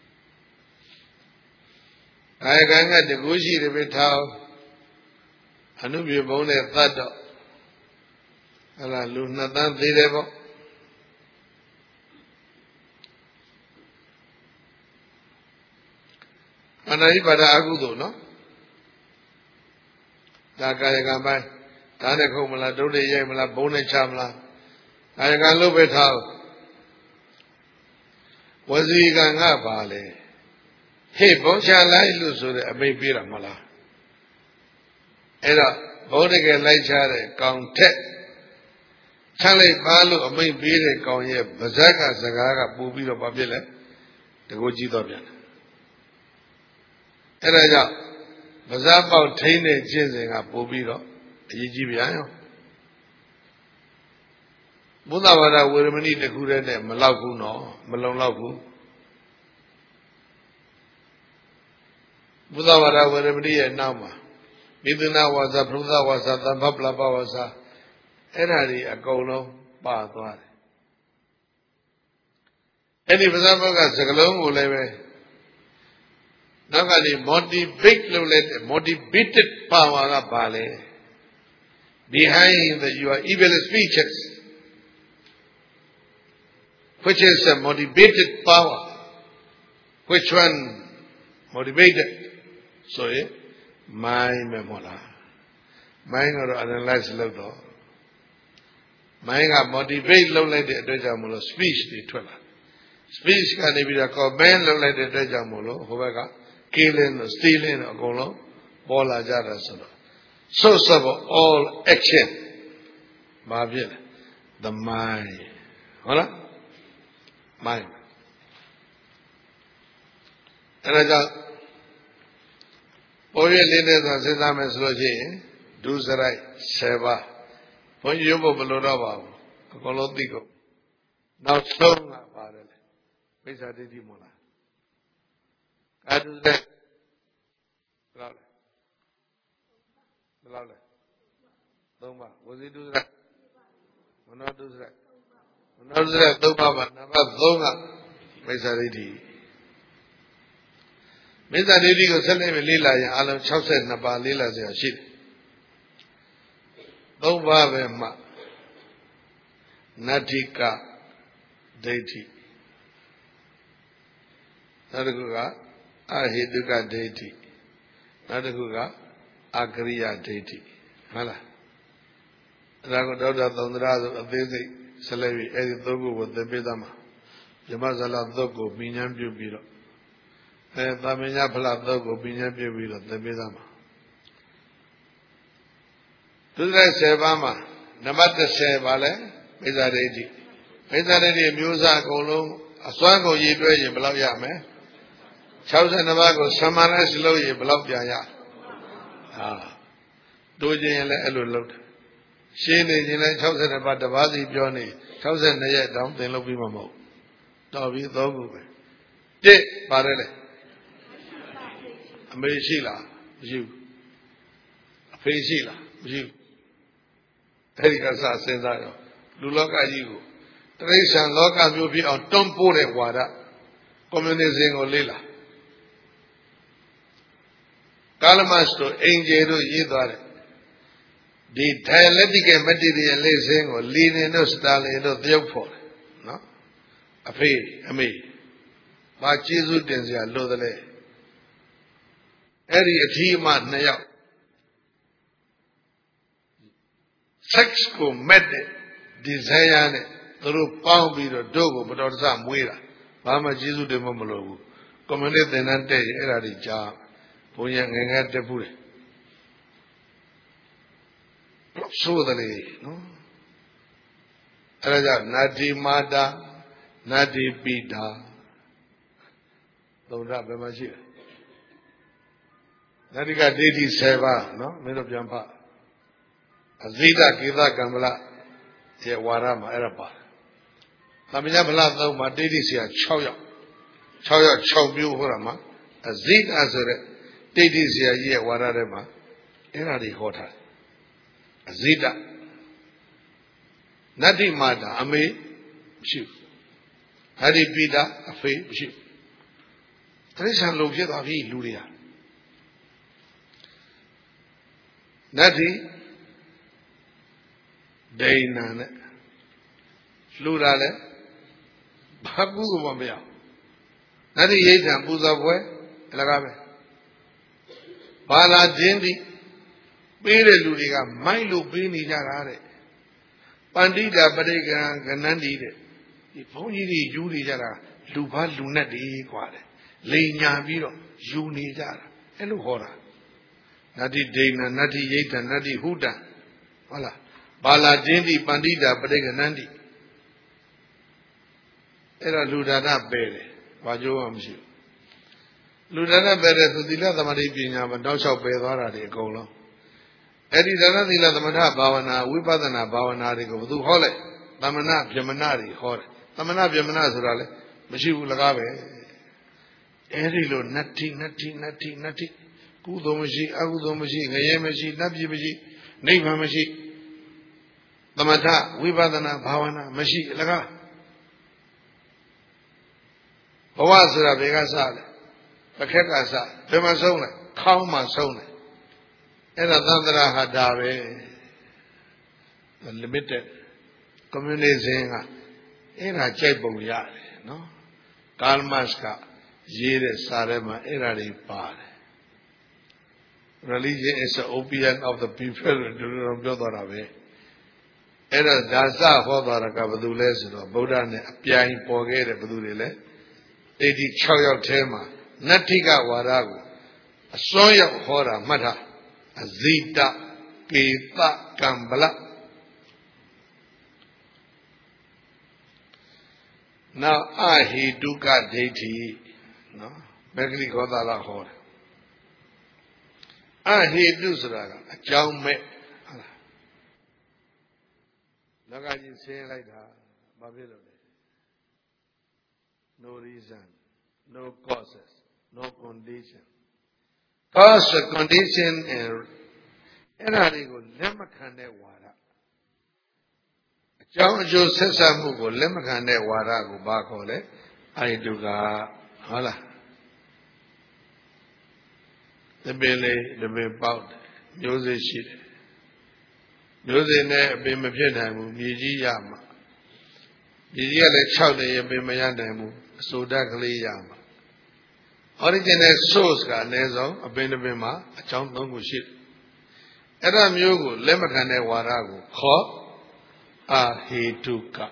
ကာယကံကတကူရှိတယ်ပဲထားအနုပြေဘုံနဲ့သတ်တော့ဟလာလူနှစ်သန်းသေးတယ်ပေါ့အနာဟိပါဒအကုသို့နော်ဒါကာယကံပိုင်းဒါနဲ့ခုံမလားဒုတိယရိုက်မလားဘုံနဲ့ချမလားကာယကံလုပ်ပဲထားဝစီကံကပါလေဟေ့ဘုံချလိုက်လို့ဆိုတဲ့အမိတ်ပေးတာမလားအဲ့တော့ဘုံတကယ်လိုက်ချတဲ့ကောင်ထက်ချလိုက်ပါလို့အမိတ်ပေးတဲ့ကောင်ရဲ့ဗဇက်ကစကားကပူပြီးတော့ဘာဖြစ်လဲတကူကြည့်တော့ပြန်အဲ့ဒါကြောင့်ဗဇက်ပေါက်ထိန်းတဲ့ကျင့်စဉ်ကပို့ပြီးတော့အရေးကြီးပြန်ရောဘုဒ္ဓဘာသာဝေရမဏိတခုတည်းနဲ့မလောက်ဘူးနော်မလုံလောက်ဘူးဘုဒ္ဓဘာသာဝေရမဏိရဲ့နောက်မှာမိသုနာဝါစာပရုသဝါစာသဗ္ဗပလပဝါစာအဲ့ဒါတွေအကုန်လုံးပါသွားတယ်အဲ့ဒီဗဇက်ပေါက်ကစကလုံးကိုလည်းပဲနောက်ကနေ motivate လုပ်လိုက်တဲ့ motivated power ကပါလေ behind the your evil speeches which is a motivated power which one motivated so yeah mind ပဲမဟုတ်လား mind ကတော့ analyze လုပ်တော့ mind က motivate လုပ်လိုက်တဲ့အတွက်ကြောင့်မလို့ speech တွေထွက်လာ speech ကနေပြီးတော့ comment လုပ်လိုက်တဲ့အတွက်ကြောင့်မလို့ဟိုဘက်ကkilling or stealing အကုန်လုံးပေါ်လာကြတာဆိုတော့ source of all action ဘာဖြစ်လဲ the mind ဟုတ်လား mind အဲ့ဒါကြောင့်ပေါ်ရလေးနဲ့ဆိုစဉ်းစားမယ်ဆိုလို့ရှိရင်ဒုစရိုက်ဆယ်ပါးဘုန်းကြီးရုပ်ဖို့မလိုတော့ပါဘူးအကုန်လုံးသိကုန်နောက်ဆုံးကပါတယ်လေမိစ္ဆာဒိဋ္ဌိမို့လားကာတုတဲ့ဘယ်လောက်လဲဘယ်လောက်လဲသုံးပါဝစီတုစရိုက်မနောတုစရိုက်မနောတုစရိုက်သုံးပါပါနံပါတ်သုံးကမိစ္ဆာဒိဋ္ဌိမိစ္ဆာဒိဋ္ဌိကိုဆက်လက်လေးလာရင်အလုံး၆၂ပါးလေးလာစရာရှိတယ်သုံးပါးပဲမှနတ္ထိကဒိဋ္ဌိနောက်တစ်ခုကအဟိတုကဒိဋ္ဌိနောက်တစ်ခုကအကရိယဒိဋ္ဌိဟုတ်လားအဲ့ဒါကိုဒေါက်တာသုံးသရဆိုအသေးစိတ်ဆက်လက်ပြီးအဲ့ဒီသုံးခုကိုသင်ပေးသမှာယမဇလသုတ်ကိုပညာပြုပြီးတော့အဲသာမညဖလသုတ်ကိုပညာပြုပြီးတော့သင်ပေးသမှာဒုစရိုက်ဆယ်ပါးမှာနံပါတ်၁၀ပါလဲမိစ္ဆာဒိဋ္ဌိမိစ္ဆာဒိဋ္ဌိမျိုးစားအကုန်လုံးအစွမ်းကိုရည်တွဲရင်ဘယ်လောက်ရမလဲ၆၂ပါးကိုဆမာနဲ့စလို့ရင်ဘယ်လောက်ပြန်ရဟာတို့ခြင်းရင်လည်းအဲ့လိုလုပ်တယ်ရှင်းနေခြင်းလည်း၆၂ပါးတစ်ပါးစီပြောနေ၆၂ရက်တောင်သင်လုပ်ပြီးမှမဟုတ်တော်ပြီသုံးခုပဲတစ်ပါတယ်လေအမေရှိလားမရှိဘူးအဖေရှိလားမရှိဘူးအဲ့ဒီကစစဉ်းစားရောလူလောကကြီးကိုတရိစ္ဆာန်လောကမျိုးဖြစ်အောင်တွန်းပို့တဲ့ဝါဒကွန်မြူနစ်ဇမ်ကိုလေ့လာကာလမတ်တို့အင်ဂျယ်တို့ရေးသွားတယ်ဒီ dialectical materialism ကိုလီနင်တို့စတာလင်တို့သရုပ်ဖော်တယ်နော်အဖေအမေဘာကျေးဇူးတင်စရာလိုသလဲအဲ့ဒီအထီးအမနှစ်ယောက် sex ကိုမဲ့တဲ့ desire နဲ့သူတို့ပေါင်းပြီးတော့တို့ကိုမတော်တဆမွေးတာဘာမှကျေးဇူးတင်မမလို့ဘူးကွန်မြူနစ်သင်တန်းတဲ့အဲ့ဒါတွေကြားဘုန်းကြီးငယ်ငယ်တက်ဘူးတယ်ဆိုးတယ်နော်အဲ့ဒါကြောင့်နာတိမာတာနာတိပိတာသုံးရဘယ်မှာရှိလဲနာတိကဒိဋ္ဌိ၁၀ပါးနော်မင်းတို့ပြန်ဖတ်အဇိတကေသကံမလရဲ့ဝါရမှာအဲ့ဒါပါတယ်။သမညဗလသုံးမှာဒိဋ္ဌိဆရာ၆ယောက်၆ယောက်၆မျိုးဟောတာမှာအဇိတဆိုတဲ့ဒိဋ္ဌိဆရာကြီးရဲ့ဝါရထဲမှာအဲ့ဒါတွေဟောထားတယ်။အဇိတနတ္တိမာတာအမေမရှိဘူး။ဟာဒီပိတာအဖေမရှိဘူး။တိရစ္ဆာန်လုံဖြစ်သွားပြီလူတွေက Nati Daina Lurale Babu Bombia Nati Yeta Buzabwe Lagabe Bala Dindi Pere Ludiga Milo Bini Jagare Pandita Padega Ganandi the Pony Judi Jara Luba Lunati Quade Lenya Viro Juni Jara and Luhora Nati Dana Nati Yeta Nati Huda Wala Bala Dindi Pandita Padega Nandi Era Ludana Bere Bajo Amshu Ludana Bere to the Lathamari Pina, but don't show Bedara de Golo. Eddie Dana the Lathamana Bavana, Wipadana Bavana de Go, do Hole, Lamana, Yamanari, Hore, Lamana Yamana Zurale, Mashu Lagabe, Erilo, Nati, Nati, Nati, Nati, Kudomashi, Agudomashi, Gayamashi, Nabimashi, Navamashi, Lamata, Wipadana, Bavana, Mashi, Laga. Bawazura Vegasale. Paketasa, Pemasona, Kalma Sona, and Adandra Hadave, the limited communism in a chapel yard, no? Kalmaska, Jere Sarema, Erari Pare. Religion is the opium of the people of Jodorave. Era Daza Hodaraka Badules, Buddha, Piain Pogere Badule, eighty Choyo Tema. Natika Waragu, a soya hora mata, a zita, pita, kambala. Now I he duka deity, no, Megli Godala hora. I he dusraga, a chow me. Nagaji say like that, Babylon. No reason, no causes. No condition. Cause a condition and Enarigo Lemakane Wara. John Joseph Samugo Lemakane Wara Gubakole, I do ga Hala. The belly, the bay bout, Jose shit. Jose ne Bimapinamu, Miji Yama. Miji le Chowde Bimayanamu, Sodakli Yama. Original source ga nezo abinabima a chong tongu shit. Era myogu lemakane waragu kho a hetuka.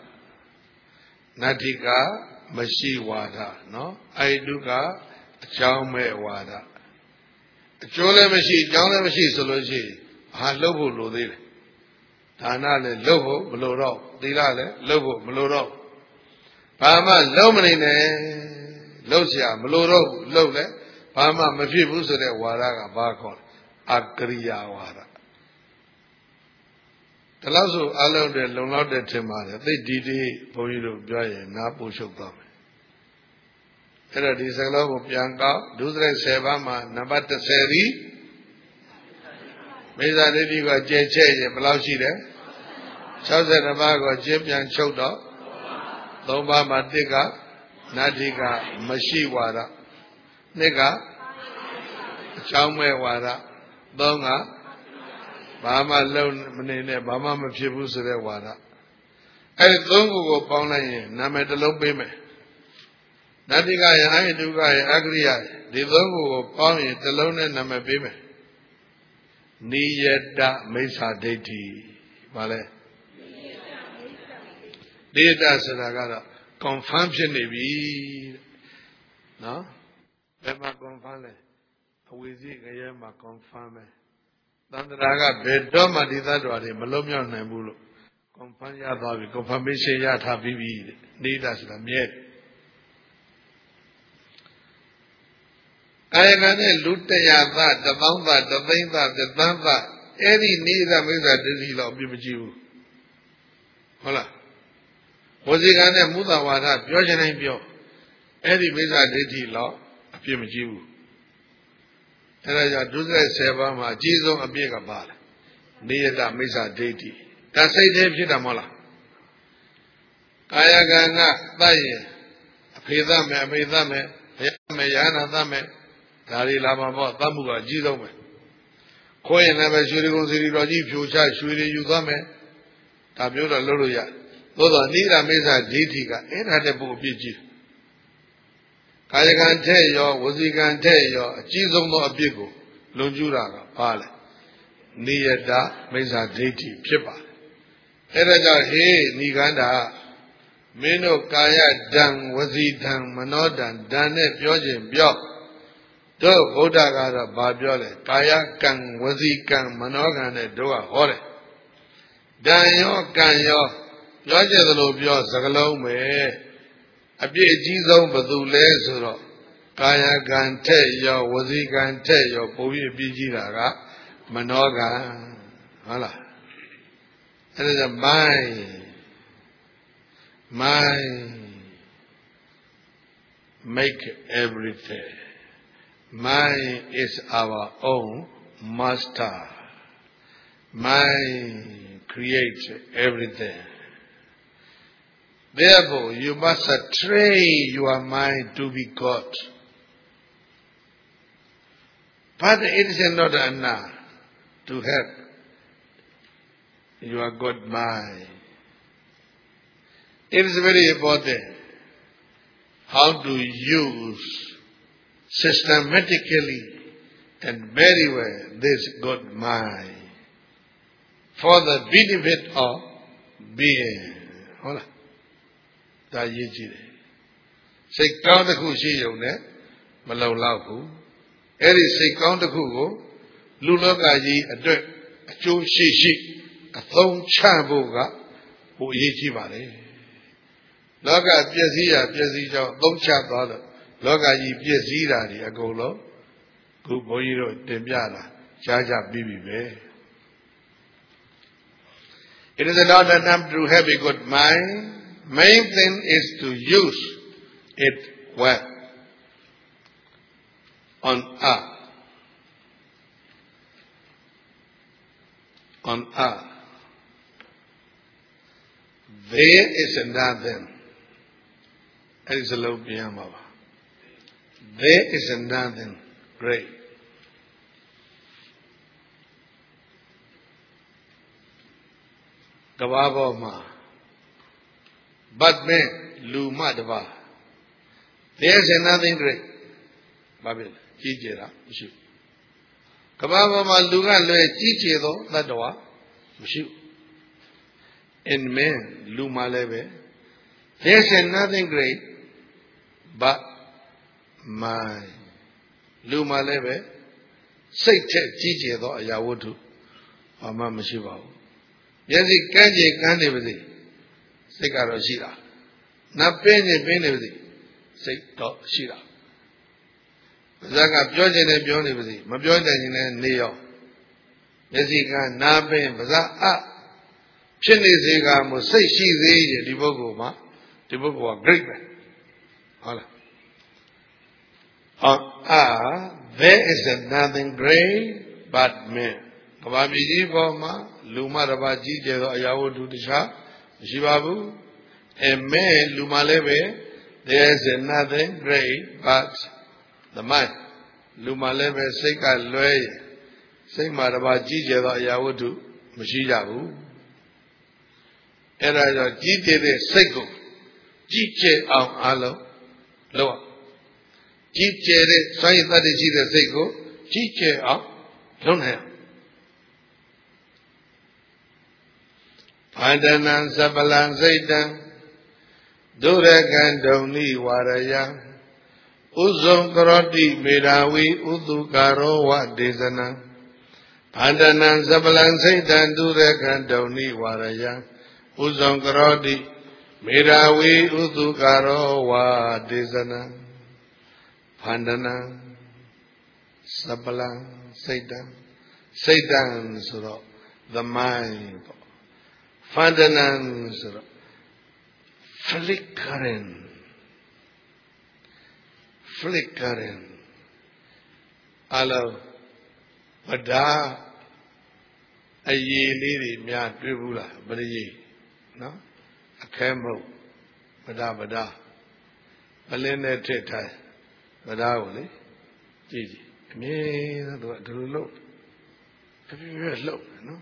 Natika mashi wada no aiduka a chong me wada. A chole mashi chong mashi soloji ha lobo lo de. Dana le lobo bloro dila le lobo bloro. Bama lomani ne Losia, Maloro, Lole, Pama, Mafibus, and Waraga, Bakon, Akriya Wara. The Lazo allowed the Lonaude Timada, they did it for you to joy and Napo Shokam. Era Disalo of Bianca, Dudre Sevama, Nabata Seri, Mesa Rediga J J, Malauchide, South Nabago, Jim and Chodo, Lomba Matiga. Natika Mashi Wara Nega Chamwe Wara Donga Bama Lone Mene Bama Mafibusere Wara I don't go Pona Nametalo Bime Natika I do I agree the Longo Pony Talone Namabime Niyeda Mesa Deti Vale Data Sadagara Confirmation maybe no? Bema confirm le. Awizi Gayama confirm. Dandraga Bedoma Didadwari, Malomia Nabulo. Compania Babi, confirmation Yata Bibi, need us the Miet. Ayagane Lutayata, the Bamba, the Bamba, the Bamba, any neither Misa Dizilo Bibiju. Hola. Was he going to move out that Georgian and Bio? Eddie Misa did he law, a few Jew. And I do that Sevama, Jesus, a big about near that Misa deity. That's a Dave Hitamola. Kayagana, Baye, a Pizame, a Pizame, Mayana Dame, Dari Lama, Tamuga, Jesus. ခိုးရင်လည်းပဲရွှေကုံစီရီတော်ကြီးဖြိုချရွှေတွေယူသွားမယ်ဒါမျိုးတော့လုပ်လို့ရသို့တော့နိဂရမိစ္ဆာဒိဋ္ဌိကအဲ့ဒါတည်းပို့အပြစ်ကြီးကာယကံထဲ့ရောဝစီကံထဲ့ရောအကြီးဆုံးသောအပြစ်ကိုလွန်ကျူးတာကဘာလဲနိယတမိစ္ဆာဒိဋ္ဌိဖြစ်ပါတယ်အဲ့ဒါကြောင့်ဟေးနိဂန္ဓာမင်းတို့ကာယဒံဝစီဒံမနောဒံဒံနဲ့ပြောခြင်းပြောတို့ဗုဒ္ဓကတော့ဘာပြောလဲကာယကံဝစီကံမနောကံနဲ့တို့ကဟောတယ်ဒံရောကံရောပြောကြသလိုပြောစကလုံးပဲအပြည့်အကြီးဆုံးဘယ်သူလဲဆိုတော့ကာယကံထက်ရောဝစီကံထက်ရောပုံပြီးအပြည့်ကြီးတာကမနောကံဟုတ်လားအဲ့ဒါမိုင်းmind make everything. Mind is our own master. Mind creates everything. Therefore, you must train your mind to be God. But it is not enough to have your God mind. It is very important how to use systematically and very well this good mind for the benefit of being. Hola. Da yi ji de. Siat kaung takku shi yong ne ma law law bu. Eri siat kaung takku ko lu loka ji atwet achou shi shi athong cha pho ka po yi ji ba le. လောကပျက်စီးရပျက်စီးကြောင်းသုံးချသွားလို့လောကကြီးပျက်စီးတာတွေအကုန်လုံးခုဘုန်းကြီးတို့တင်ပြတာကြားကြပြီးပြီပဲ It is not enough to have a good mind. Main thing is to use it well on earth. On earth. There is nothing. That is a low beyond. There is nothing great. Kababoma. But me, Luma Dava. There is nothing great. Babil, Chijera, Mushu. Kababoma Luga Lue Chichedo, Ladawa, Mushu. In men, Luma Leve. There is nothing great. But my Luma leve say teach though I would do or Mamma Shiva. Yes, it can't ye candy with it. Say Shira. Not penny penny with it. Say dog Shira. Zaka Georgian and Bioni with it. My Bioni and Leo. Yes, he can not pay Baza ah. Chinny Ziga must say she's the Dibogo, the book was great man. On earth, there is nothing great but men. Kababiji Boma, Luma Rabaji, Jedo Ayawo Dudisha, Shibabu, and men, Luma Leve, there is nothing great but the mind. Luma Leve, Seka Loe, Sema Rabaji, Jedo Ayawo Du, Mashijabu. And I did a Seko, Jiche of Alo, Loa. Jiche, so that is the Seko, Jiche of don't have. Pandanan Sabalan Zaitan, Duragan Doni Waraya, Uzon Karoti Mirawi Udukaro Wat Dizana, Pandanan Sabalan Zaitan, Duragan Doni Waraya, Uzon Karoti Mirawi Udukaro Wat Dizana, Pandanan Sabalan Zaitan, Satan Suro, the mind. Fandanan Suro. Flickering, flickering. Alo, Bada, a ye lady, Mia Tribula, but a ye, no? A camel, Bada Bada, Balena Teta, Bada, Gigi, me, the load. ပြလှုပ်နော်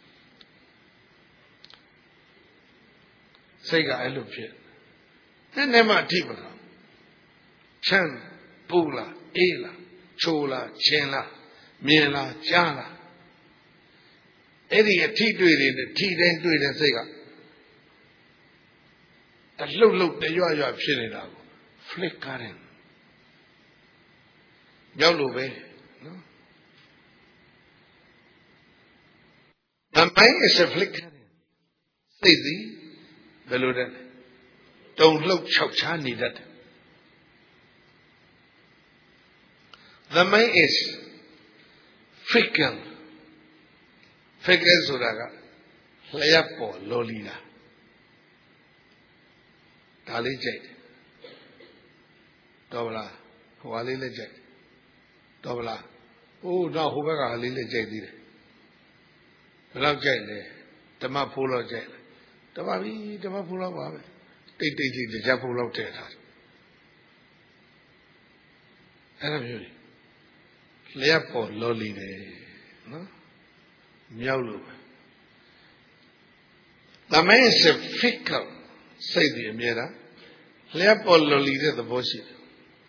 စိတ်ကအဲ့လိုဖြစ်နည်းနည်းမှအထိမလားချမ်းပူလားအေးလားချိုလားချင်းလားမြင်လားကြားလားအဲ့ဒီအထိတွေ့တွေနဲ့ထိတိုင်းတွေ့တဲ့စိတ်ကတလှုပ်လှုပ်တရွရွဖြစ်နေတာကို flickering ရောက်လို့ပဲနော် The mind is a flickering စိတ်စီဘယ်လိုလဲတုံလှုပ်ခြောက်ခြားနေတတ်တယ် The mind is fickle fickle ဆိုတာကလျှပ်ပေါ်လောလီတာဒါလေးကြိုက်တယ်တော်ဗလားဟိုဟာလေးလည်းကြိုက်တယ်တော်ဗလားအိုးတော့ဟိုဘက်ကလေးလည်းကြိုက်သေးတယ်ဘယ်လောက်ကြိုက်လဲဓမ္မဖိုးလောက်ကြိုက်လဲဓမ္မပြီဓမ္မဖိုးလောက်ပါပဲတိတ်တိတ်ကြီးတရားဖိုးလောက်ထည့်ထားတယ်အဲ့လိုမျိုးလျှပ်ပေါ်လောလီတယ်နော်မြောက်လို့ The mind is fickle စိတ်ဒီအမြဲတမ်းလျှပ်ပေါ်လောလီတဲ့သဘောရှိတယ်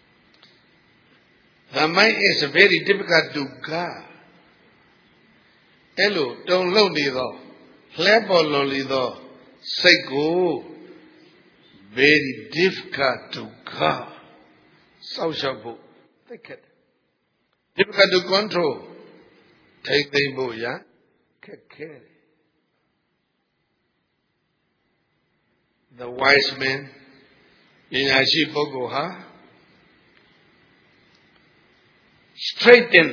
The mind is very difficult to guard အဲ့လိုတုံလှုပ်နေတော့လျှပ်ပေါ်လောလီသောစိတ်ကို very difficult to guard စောင့်ရှောက်ဖို့သိခက်တယ် difficult to control ထိတ်သိမ်းဖို့ရခက်ခဲတယ် The wise man ပညာရှိပုဂ္ဂိုလ်ဟာ straighten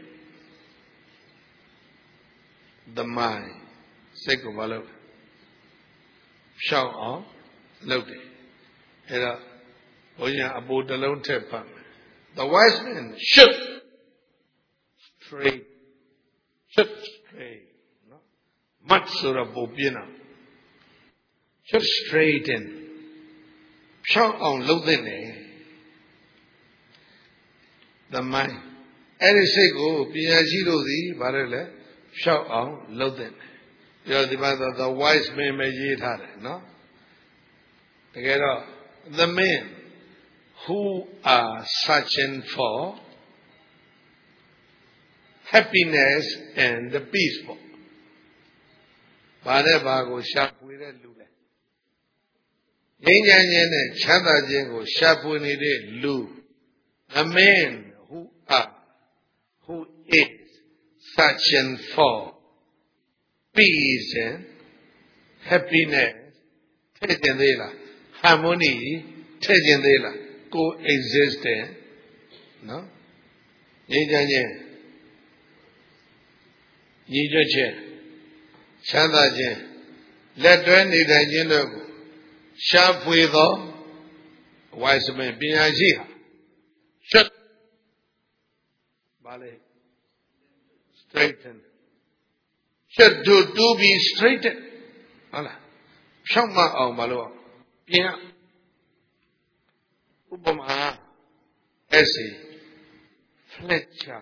the mind စိတ်ကိုမလုပ်ဖြောင်းအောင်လုပ်တယ်အဲ့တော့ဘုရားအပိုတစ်လုံးထည့်ဖတ်မယ် The wise man should straight should straight နော် much ဆိုတော့ပိုပြင်းတာ should straighten ဖြောင်းအောင်လုပ်တဲ့နေ The mind အဲ့ဒီစိတ်ကိုပညာရှိတို့သည်ဗါတယ်လေဖြောင်းအောင်လုပ်တဲ့နေပြီးတော့ဒီမှာ the wise man ပဲရေးထားတယ်နော်တကယ်တော့ the men who are searching for happiness and the peace ပေါ့ဗါတဲ့ဘာကိုရှာဖွေတဲ့လူလဲငြိမ်းချမ်းခြင်းနဲ့ချမ်းသာခြင်းကိုရှာဖွေနေတဲ့လူ the men who are who is searching for peace and happiness ထည့်ကျင်သေးလား harmony ထည့်ကျင်သေးလား coexistence နော်ငြိမ်းချမ်းခြင်းညီညွတ်ခြင်းချမ်းသာခြင်းလက်တွဲနေထိုင်ခြင်းတို့ကိုရှာဖွေသောဝိုင်းစမင်ပညာရှိဟာ should ဘာလဲ straighten should do to be straightened ဟုတ်လားဖြောင့်မအောင်မလို့ပြင်ဥပမာ essay Fletcher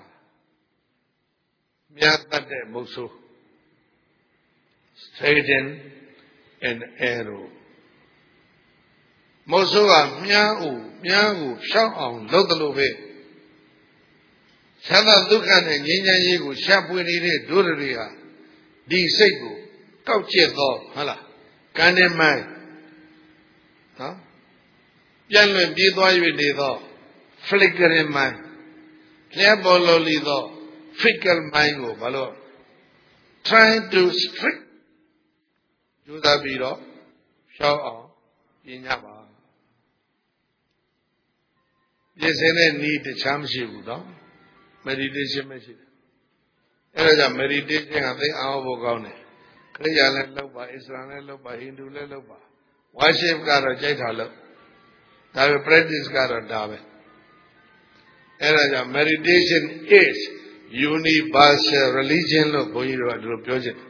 မြတ်တတ်တဲ့မုတ်ဆိုး straighten and arrow မုတ်ဆိုးကမြန်းဦးမြန်းကိုဖြောင်းအောင်လုပ်တယ်လို့ပဲသံသာဒုက္ခနဲ့ငြိမ်းချမ်းရေးကိုရှာဖွေနေတဲ့ဒုရတွေဟာဒီစိတ်ကိုကောက်ကျက်သောဟုတ်လားကံနဲ့မိုင်းနော်ပြန်လွင်ပြေးသွား၍နေသော flickering mind လျှပ်ပေါ်လောလီသော fickle mind ကိုဘာလို့ trying to strict ကြိုးစားပြီးတော့ဖြောင်းအောင်ပြင်ကြပါပြင်ဆင်တဲ့နည်းတခြားမရှိဘူးနော် meditation မရှိတယ်အဲ့ဒါကြောင့် meditation ကသိအောင်ဖို့ကောင်းတယ်ခရစ်ယာန်လည်းလုပ်ပါအစ္စလာမ်လည်းလုပ်ပါဟိန္ဒူလည်းလုပ်ပါ worship ကတော့ကြိုက်တာလုပ်ဒါပေမဲ့ practice ကတော့ဒါပဲအဲ့ဒါကြောင့် meditation is universal religion လို့ဘုန်းကြီးတို့ကဒီလိုပြောချင်တယ်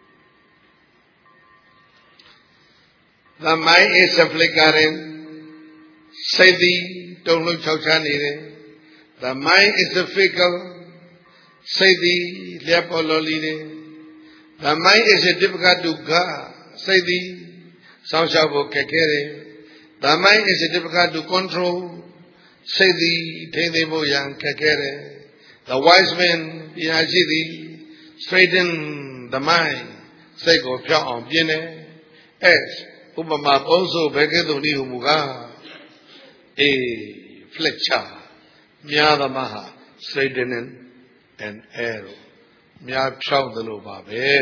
The mind is a flickering စိတ်သည်တုန်လှုပ်ခြောက်ခြားနေတယ် The mind is a fickle Saidi Liapololi. The mind is a difficult to God. Saidi Samshabo Kekere. The mind is a difficult to control. Saidi Tenebo Yang Kekere. The wise men Yajidi straighten the mind. Sego Pia on Biene. As Upama Bonzo Begetoni Umuga. A Fletcher. Myada Maha. Straightening an arrow. Mya Chow the Lubabe.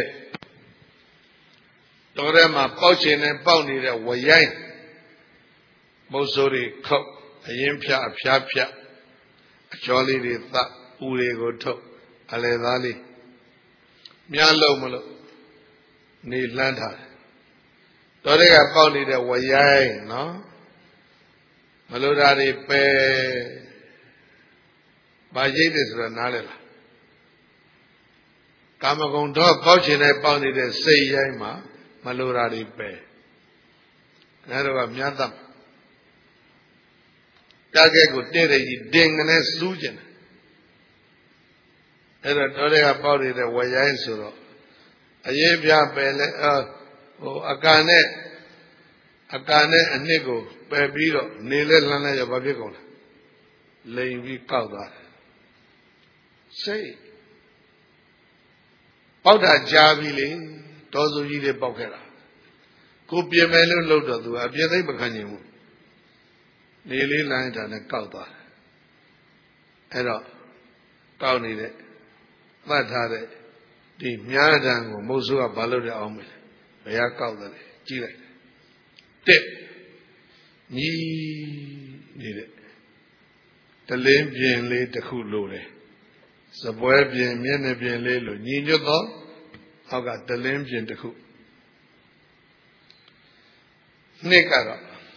Dorema Pouchin and Bounty that Wayang. Mosori Cook. A Yimpia, a Piapia. A jolly thought. Ure go to. Aledali. Myalo Molo. Need land her. Dorega Bounty that Wayang, no? Malodari Pe. By Jadis Ranala. Kamagon dog pouching a bounty that say Yama, Malurari Pe. Narrow Miatam. Tagago did a ding and a sujan. And a Torega about it a Wayansuro. A Yabia Bele, oh, a Gane, a Gane and Nego, Pebiro, Nile Lana Yababicola. Laying we powder. Say. Powder Javili, Tozo Yide Bokera. Kupia Melu Lodo, a Biade Bacanimu. Nearly lined on a cowda. Edo, County, that had it. The Miadan, Mosua Baloda Omi, Baya Cowda, Chile. Tip. Ni need it. The lame bien laid the cool lode. The boy bien men bien lelo. Ninja though, I got the lame bien the cool. Nicara.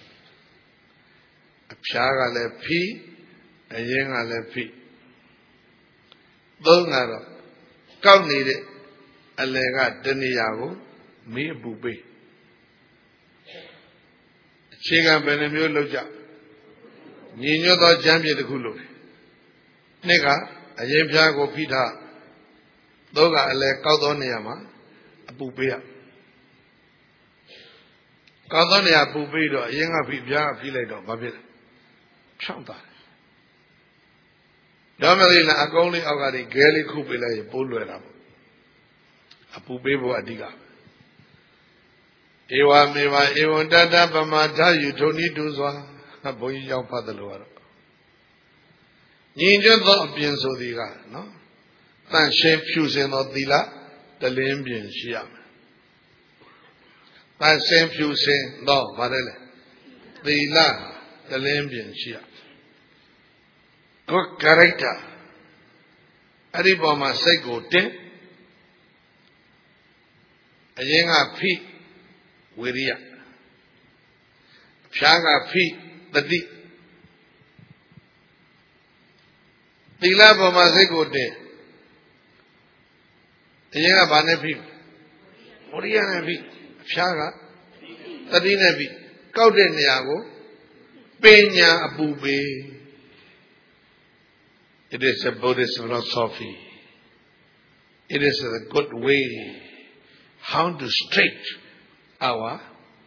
A piaga le pea, a yenga le pea. Though nara, count need it, a lega deniago, me a booby. Chinga Benemio Loja. Nino the champion the Kulu. Nega, a Yempiago Pita. Doga a le Caudoniama, a pupia. Caudonia pupido, a young pipia, filedo, Babilla. Chanta. Domelina, a only already gaily cupilla, a pulluera. A pupibo adiga. Ewa mewa ewa dada pamata you don't need to zwa a boy young father lower. Ninja the pienso diga, no? Tan shame fusing of dila, the limbian shiam. Tan shame fusing, no, Varele. The la, the limbian shiam. Good character. Ariboma sego ten. A young feet. Wiria. Shanga feet the deep. The lab of Mazego day. The Yanga Banepi. Oriana feet. Shanga. The Dinabi. Kauden Yago. Pena Abube. It is a Buddhist philosophy. It is a good way how to straight our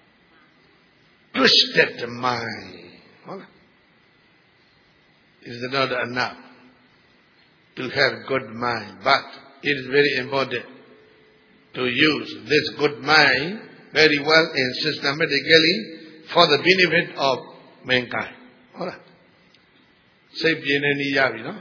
twisted mind. Is not enough to have good mind, but it is very important to use this good mind very well and systematically for the benefit of mankind. Say Bieneni Yavi, no?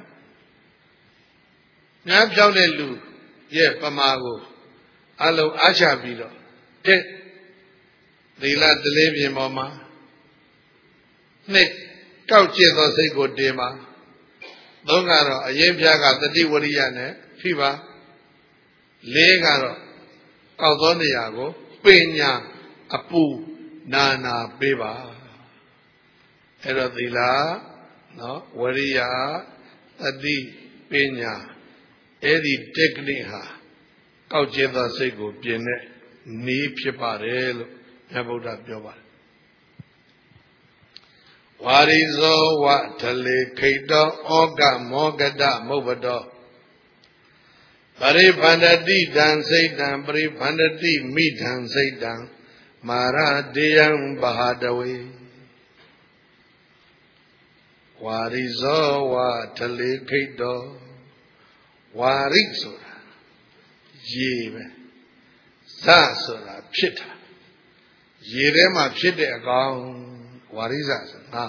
Nabjawelu, yeah, Pamago, Alo Ajabido, Tet. The lad the Levian Mama Nick Couch the Sego Dema Dongaro, a Yempiaga, the Diwariane, Fiba Legaro, Caudoniago, Pena, Apu, Nana, Beba Erodila, no, Waria, Adi, Pena, Eddie Technica, Couch the Sego, Piene, Ni Piparello. Yabuda Bioba Warizo Watale Kato Oga Mogada Mobado Paripandati dan saitan paripandati midhan saitan maradiyam bahadawe warizo wa talekito warikဆိုတာရေပဲဇဆိုတာဖြစ်တာရေထဲမှာဖြစ်တဲ့အကောင်ဝါရိဇဆိုငါ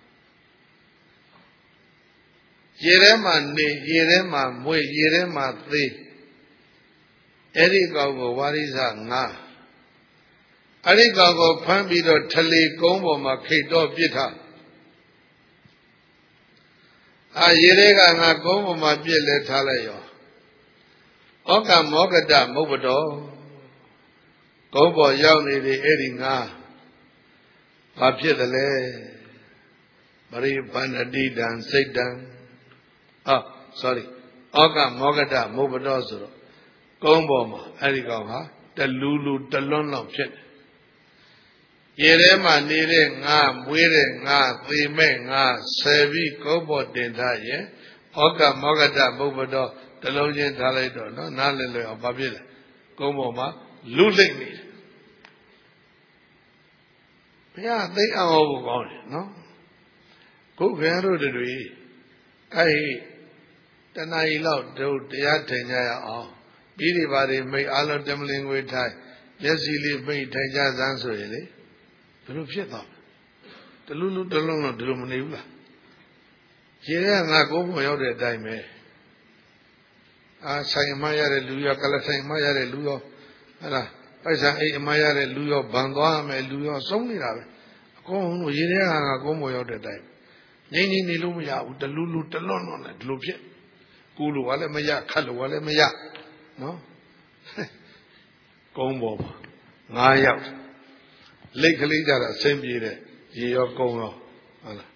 ရေထဲမှာနေရေထဲမှာမွေရေထဲမှာသေးအဲ့ဒီကောင်ကိုဝါရိဇငါအဲ့ဒီကောင်ကိုဖမ်းပြီးတော့ထလေကုန်းပေါ်မှာခိတ်တော့ပြစ်ထားအာရေတွေကငါကုန်းပေါ်မှာပြစ်လဲထားလိုက်ရောဩကမောကတမုပ္ပတော်ကုန်းပေါ်ရောက်နေတယ်အဲ့ဒီငါဘာဖြစ်တယ်လဲပရိပန္နတိတံစိတ်တံအာ sorry ဩကမောကတမုပ္ပတော်ဆိုတော့ကုန်းပေါ်မှာအဲ့ဒီကောင်ဟာတလူလူတလွန်းလောက်ဖြစ်တယ်ရေထဲမှာနေတဲ့ငါမွေးတဲ့ငါသေမဲ့ငါဆယ်ပြီးကုန်းပေါ်တင်ထားရင်ဩကမောကတမုပ္ပတော်တလုံးချင်းထားလိုက်တော့နော်နားလည်လည်အောင်ဘာဖြစ်လဲကုန်းပေါ်မှာလူလိမ့်နေတယ်ဘုရားသိအောင်ဟောဖို့ကောင်းတယ်နော်ခုခင်တို့တွေအဲ့တဏှာကြီးလောက်တို့တရားထင်ကြရအောင်ပြီးဒီပါတွေမိတ်အားလုံးတမလင်ငွေထိုင်မျက်စိလေးပိတ်ထိုင်ကြစမ်းဆိုရင်လေဘယ်လိုဖြစ်သွားတလူလူတလုံးလုံးဒီလိုမနေဘူးလားရေထဲငါကိုယ်ပေါ်ရောက်တဲ့အတိုင်းပဲအာဆိုင်မရတဲ့လူရောကလဆိုင်မရတဲ့လူရောဟဲ့လားပိုက်ဆံအိတ်အမရတဲ့လူရောဗန်သွားမယ်လူရောစုံနေတာပဲအကုန်လုံးရေထဲကငါကိုယ်ပေါ်ရောက်တဲ့အတိုင်းငိမ့်ငိမ့်နေလို့မရဘူးတလူလူတလွန်းလွန်းနဲ့ဒီလိုဖြစ်ကူလို့ကလည်းမရခတ်လို့ကလည်းမရနော်ကုန်းပေါ်မှာငါးယောက်လိတ်ကလေးကြတာအဆင်ပြေတယ်ရေရောကုန်းရောဟုတ်လား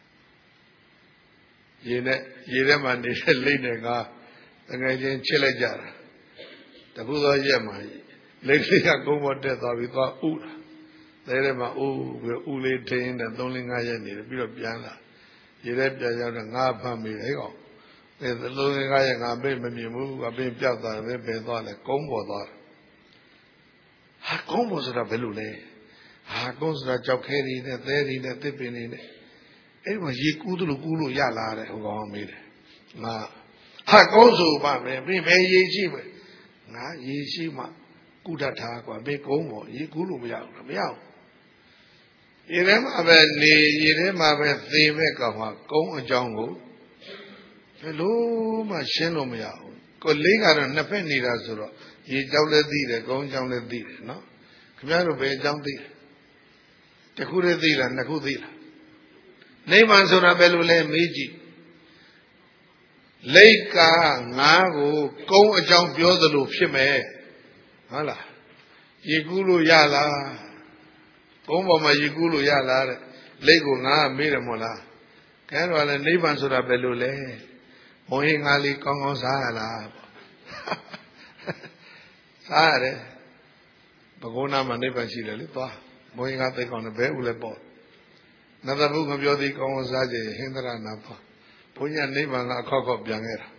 ရေနဲ့ရေထဲမှာနေတဲ့လိတ်နဲ့ငါတကယ်ချင်းချစ်လိုက်ကြတာတခုသောရက်မှာလိတ်ကလေးကကုန်းပေါ်တက်သွားပြီးသွားဥတာတဲထဲမှာဥပြီးဥလေးထင်းတဲ့သုံးလေးငါးရက်နေတယ်ပြီးတော့ပြန်လာရေထဲပြန်ရောက်တော့ငါဖမ်းမိတယ်ဟဲ့ကောင်အဲသုံးလေးငါးရက်ငါပြေးမမြင်ဘူးအပင်းပြောက်သွားတယ်ပဲသွားတယ်ကုန်းပေါ်သွားတယ်ဟာကုန်းပေါ်ဆိုတာဘယ်လိုလဲဟာကုန်းဆိုတာကြောက်ခဲနေနဲ့သဲနေနဲ့တစ်ပင်နေနဲ့အဲ့မှာရေကူးသလိုကူးလို့ရလာတယ်ဟိုကောင်မေးတယ်ငါဟာကုန်းဆိုပါမယ်ပြီးဘယ်ရေရှိမလဲငါရေရှိမှကုတတ်တာကွာဘယ်ကုန်းပေါ်ရေကူးလို့မရဘူးမရဘူးရေထဲမှာပဲနေရေထဲမှာပဲသေမဲ့ကောင်ဟာကုန်းအကြောင်းကိုဘယ်လိုမှရှင်းလို့မရဘူးကိုလေးကတော့နှစ်ဖက်နေတာဆိုတော့ရေကြောက်လည်းသိတယ်ကုန်းကြောက်လည်းသိတယ်နော်ခင်ဗျားတို့ဘယ်အကြောင်းသိလဲတခုတည်းသိလားနှစ်ခုသိလားနိဗ္ဗာန်ဆိုတာဘယ်လိုလဲမေးကြည့်လိတ်ကငါးကိုကုန်းအကြောင်းပြောသလိုဖြစ်မယ်ဟုတ်လားရေကူးလို့ရလားကုန်းပေါ်မှာရေကူးလို့ရလားတဲ့လိတ်ကိုငါးမေးတယ်မို့လားခဲတော့လည်းနိဗ္ဗာန်ဆိုတာဘယ်လိုလဲမုံဟင်းငါးလေးကောင်းကောင်းစားရလားစားရတယ်ဘဂုဏမှာနိဗ္ဗာန်ရှိတယ်လေသွားမုံဟင်းငါးသိကောင်းတယ်ဘဲဦးလဲပေါ့နတ်ဘုမပြောသေးကောင်းကောင်းစားကြဟင်္ဒရနာပါဘုန်းကြီးနိဗ္ဗာန်ကအခောက်ခောက်ပြန်ခဲ့တာ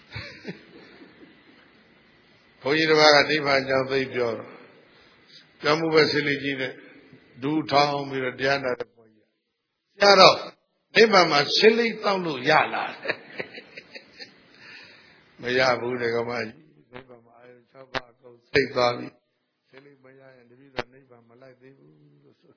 ဘုန်းကြီးတစ်ပါးကနိဗ္ဗာန်ကြောင့်သိပြောတော့ပြောမှုပဲစိလိကြီးနဲ့ဒူထောင်းပြီးတော့တရားနာတဲ့ဘုန်းကြီးဆရာတော့နိဗ္ဗာန်မှာစိလိတောက်လို့ရလားမရဘူးလေကမကြီးနိဗ္ဗာန်မှာအာယု၆ပါးအကုန်စိတ်သွားပြီစိလိမရရင်တပည့်တော်နိဗ္ဗာန်မလိုက်သေးဘူးလို့ဆို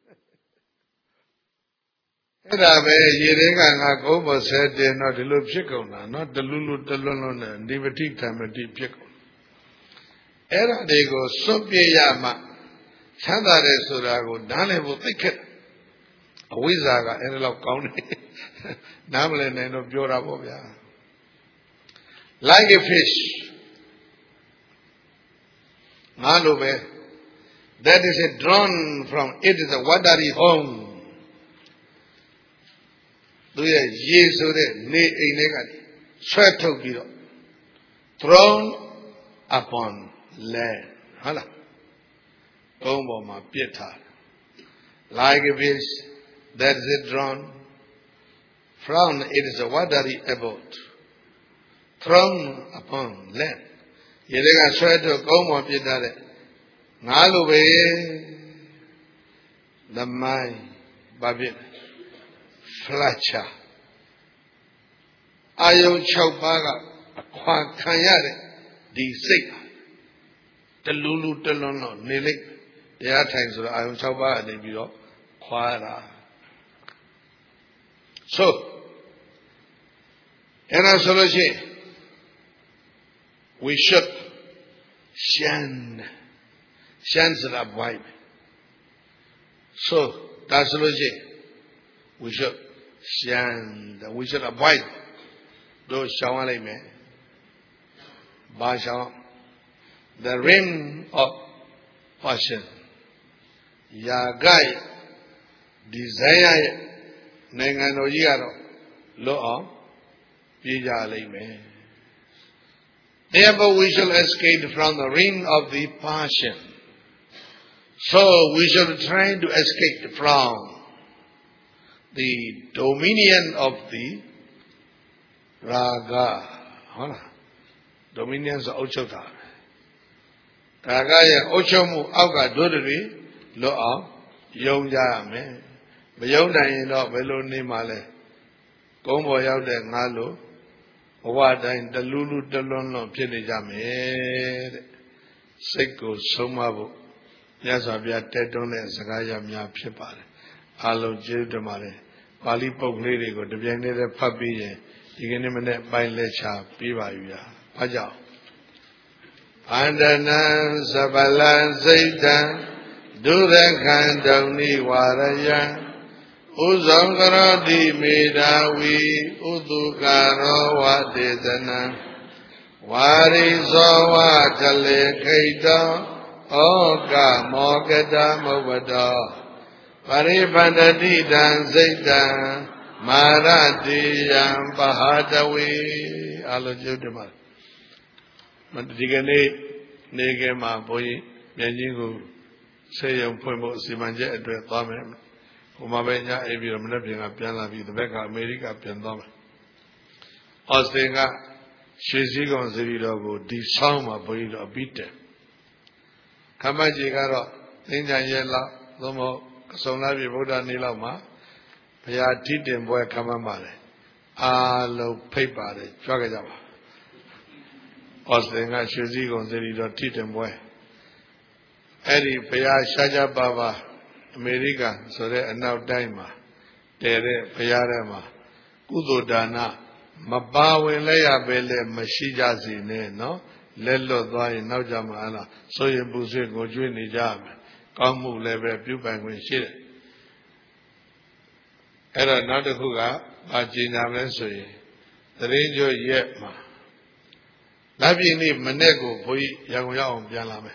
အဲ့ဒါပဲရေထဲကငါကုန်းပေါ်ဆဲတင်တော့ဒီလိုဖြစ်ကုန်တာနော်တလူလူတလွန်းလွန်းနဲ့ဒီပတိဓမ္မတိဖြစ်ကုန်အဲ့ဒါတွေကိုစွန့်ပြေးရမှချမ်းသာတယ်ဆိုတာကိုနားလည်ဖို့သိခက်အဝိဇ္ဇာကအဲ့ဒါလောက်ကောင်းတယ်နားမလည်နိုင်တော့ပြောတာပေါ့ဗျာ like a fish ငါလိုပဲ that is a drawn from it is a watery homeသူရဲ့ရေဆိုတဲ့နေအိမ်တွေကဆွဲထုတ်ပြီးတော့ thrown upon land ဟုတ်လားကုန်းပေါ်မှာပြစ်ထားတယ် like a fish that is drawn from it is a watery abode thrown upon land Yerega sweater come up yet. Naluwe the mind babit flatcha. Ayo chaupaga kwan kanyare di sik the lulu telono nilik there are times that ayo chaupaga de biro kwara. So in our solution we should shan shan the vibe. So that's solution we should shan we should avoid those shawale me ba shaw the ring of passion yagai desire nengan no ji karo lo aw pi ja lai me. Therefore we shall escape from the ring of the passion. So we shall try to escape from the dominion of the raga. Hola. Dominion is ochota. Raga ya ochomu auka dodri lo aw yong ja me. Mayong na yin do belo ni ma le. Kong bo yaw de nga lo bwa dain telulu telon lo phit ne ja me de. Sait ko soma bo Nyasa bia tet ton le saka ya mya phit pa le. Alo jesu tma le. Pali puak kle de ko tpyain ne de phat pi yin di kene mane pain le cha pi ba yu ya. Pha jaw Andanan sabalan saitan durakhan dauni waraya Uzam karati medawi udukaro wa desana Wariso wa tale kaita Oka mokata mawada Paripandati dan saitan Marati yang pahadawi Alo jodima Mantikane nege ma boyi Nyanyi ku Sayang pun mo si manje adwe tame Umabenya ebi ramana pinga pianla bi the back America pian tame Australia Shezi kon siri do ko di saung ma boyi do bite Kamaji karo Tinjan ye la thomo kasong la bi Buddha ni law ma Phaya thi tin pwe khama ma le Alo phait pa le jwa ke ja ba Australia Shezi kon siri do thi tin pwe Eri Phaya Shaja Baba America so the anaw time ma tere Phaya re ma kudo dana mapa win le ya be le mashi ja si ne no let lot twa yin naw ja ma ala so yin pu swit ko jwe ni ja me kaung mu le be pyu pai kwin shi deအဲ့တော့နောက်တစ်ခုကဘာကြီးညာမလဲဆိုရင်သတင်းကြွရက်မှာလက်ပြင်းနေ့မနေ့ကိုဘုန်းကြီးရန်ကုန်ရောက်အောင်ပြန်လာမယ်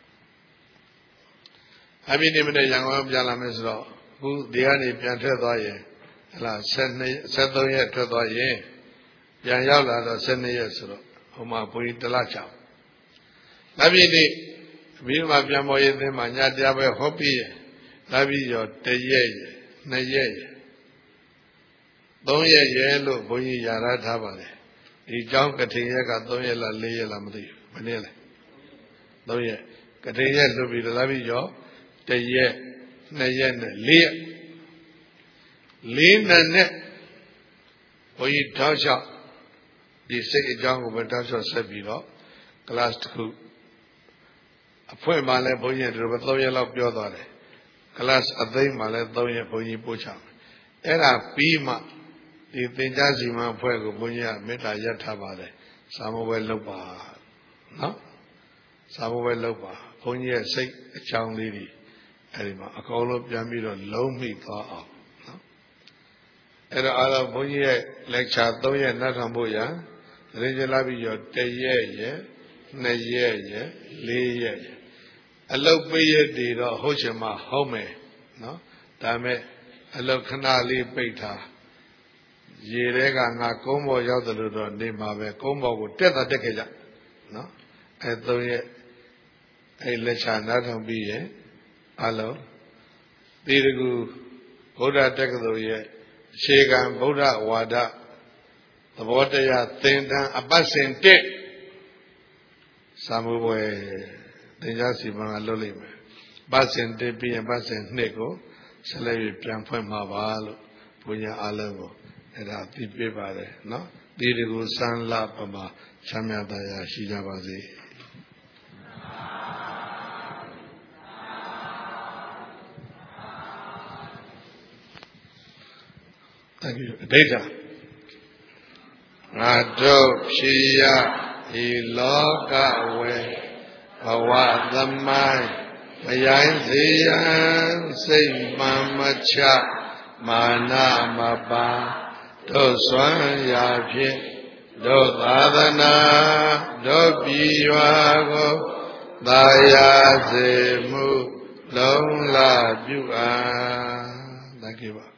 အပြင်းနေ့မနေ့ရန်ကုန်ရောက်ပြန်လာမယ်ဆိုတော့အခုဒီကနေပြန်ထွက်သွားရင်ဟလာဆက်သုံးရက်ထွက်သွားရင်ပြန်ရောက်လာတော့ဆက်နှစ်ရက်ဆိုတော့ဟိုမှာဘုန်းကြီးတလချောင်းလက်ပြင်းနေ့ပြီးမှပြန်ပေါ်ရင်သင်မှာညတရားပဲဟောပြီးရင်လက်ပြီးရောတရက်ရနှစ်ရက်ရသုံးရက်ရဲလို့ဘုန်းကြီးယာရထားပါလေဒီเจ้าကထိန်ရက်ကသုံးရက်လားလေးရက်လားမသိဘူးမနေ့လဲသုံးရက်ကထိန်ရက်လွတ်ပြီးတော့လာပြီးရောတရက်နှစ်ရက်နဲ့လေးရက်လေးနှစ်နဲ့ဘုန်းကြီးထောက်လျှောက်ဒီစိတ်အကြောင်းကိုပဲထောက်လျှောက်ဆက်ပြီးတော့ class တစ်ခုအဖွင့်မှလည်းဘုန်းကြီးတို့သုံးရက်လောက်ပြောသွားတယ် class အသိမှလည်းသုံးရက်ဘုန်းကြီးပို့ချမယ်အဲ့ဒါပြီးမှဒီသင်္ကြန်စီမံအဖွဲ့ကိုဘုန်းကြီးကမေတ္တာရပ်ထားပါတယ်စာမဝဲလုပ်ပါနော်စာမဝဲလုပ်ပါဘုန်းကြီးရဲ့စိတ်အကြောင်းလေးတွေအဲ့ဒီမှာအကုန်လုံးပြန်ပြီးတော့လုံးမိသွားအောင်နော်အဲ့တော့အားလုံးဘုန်းကြီးရဲ့ lecture သုံးရက်နောက်ထပ်ဖို့ရသတင်းကြလာပြီးတော့တရက်ရဲ့နှစ်ရက်ရဲ့လေးရက်ရဲ့အလုတ်ပိတ်ရက်တွေတော့ဟုတ်ချင်မှဟုတ်မယ်နော်ဒါမဲ့အလုတ်ခဏလေးပိတ်ထားရေထဲကငါကုန်းပေါ်ရောက်တယ်လို့တော့နေမှာပဲကုန်းပေါ်ကိုတက်တာတက်ခဲ့ကြနော်အဲသုံးရက်အဲလက်ချာနားထောင်ပြီးရင်အလုံးဒီတကူဗုဒ္ဓတက္ကသိုလ်ရဲ့အခြေခံဗုဒ္ဓဝါဒသဘောတရားသင်တန်းအပတ်စဉ်တက် Samuwe, Denjasi Bangaloli. Basin Depi and Basin Nego, Salavi Piampo Mavalo, Punya Alego, and a deep paper, no? Didigo San La Pama, Chamyadaya, Shijabazi. Thank you. Data. Nado Shia, Iloka way, Awa the mind. Mayan Ziyan, say Mamacha, Mana Maba, Do Swan Yapi, Do Adana, Do Biwago, Daya Zemu, Long La Bua. Thank you.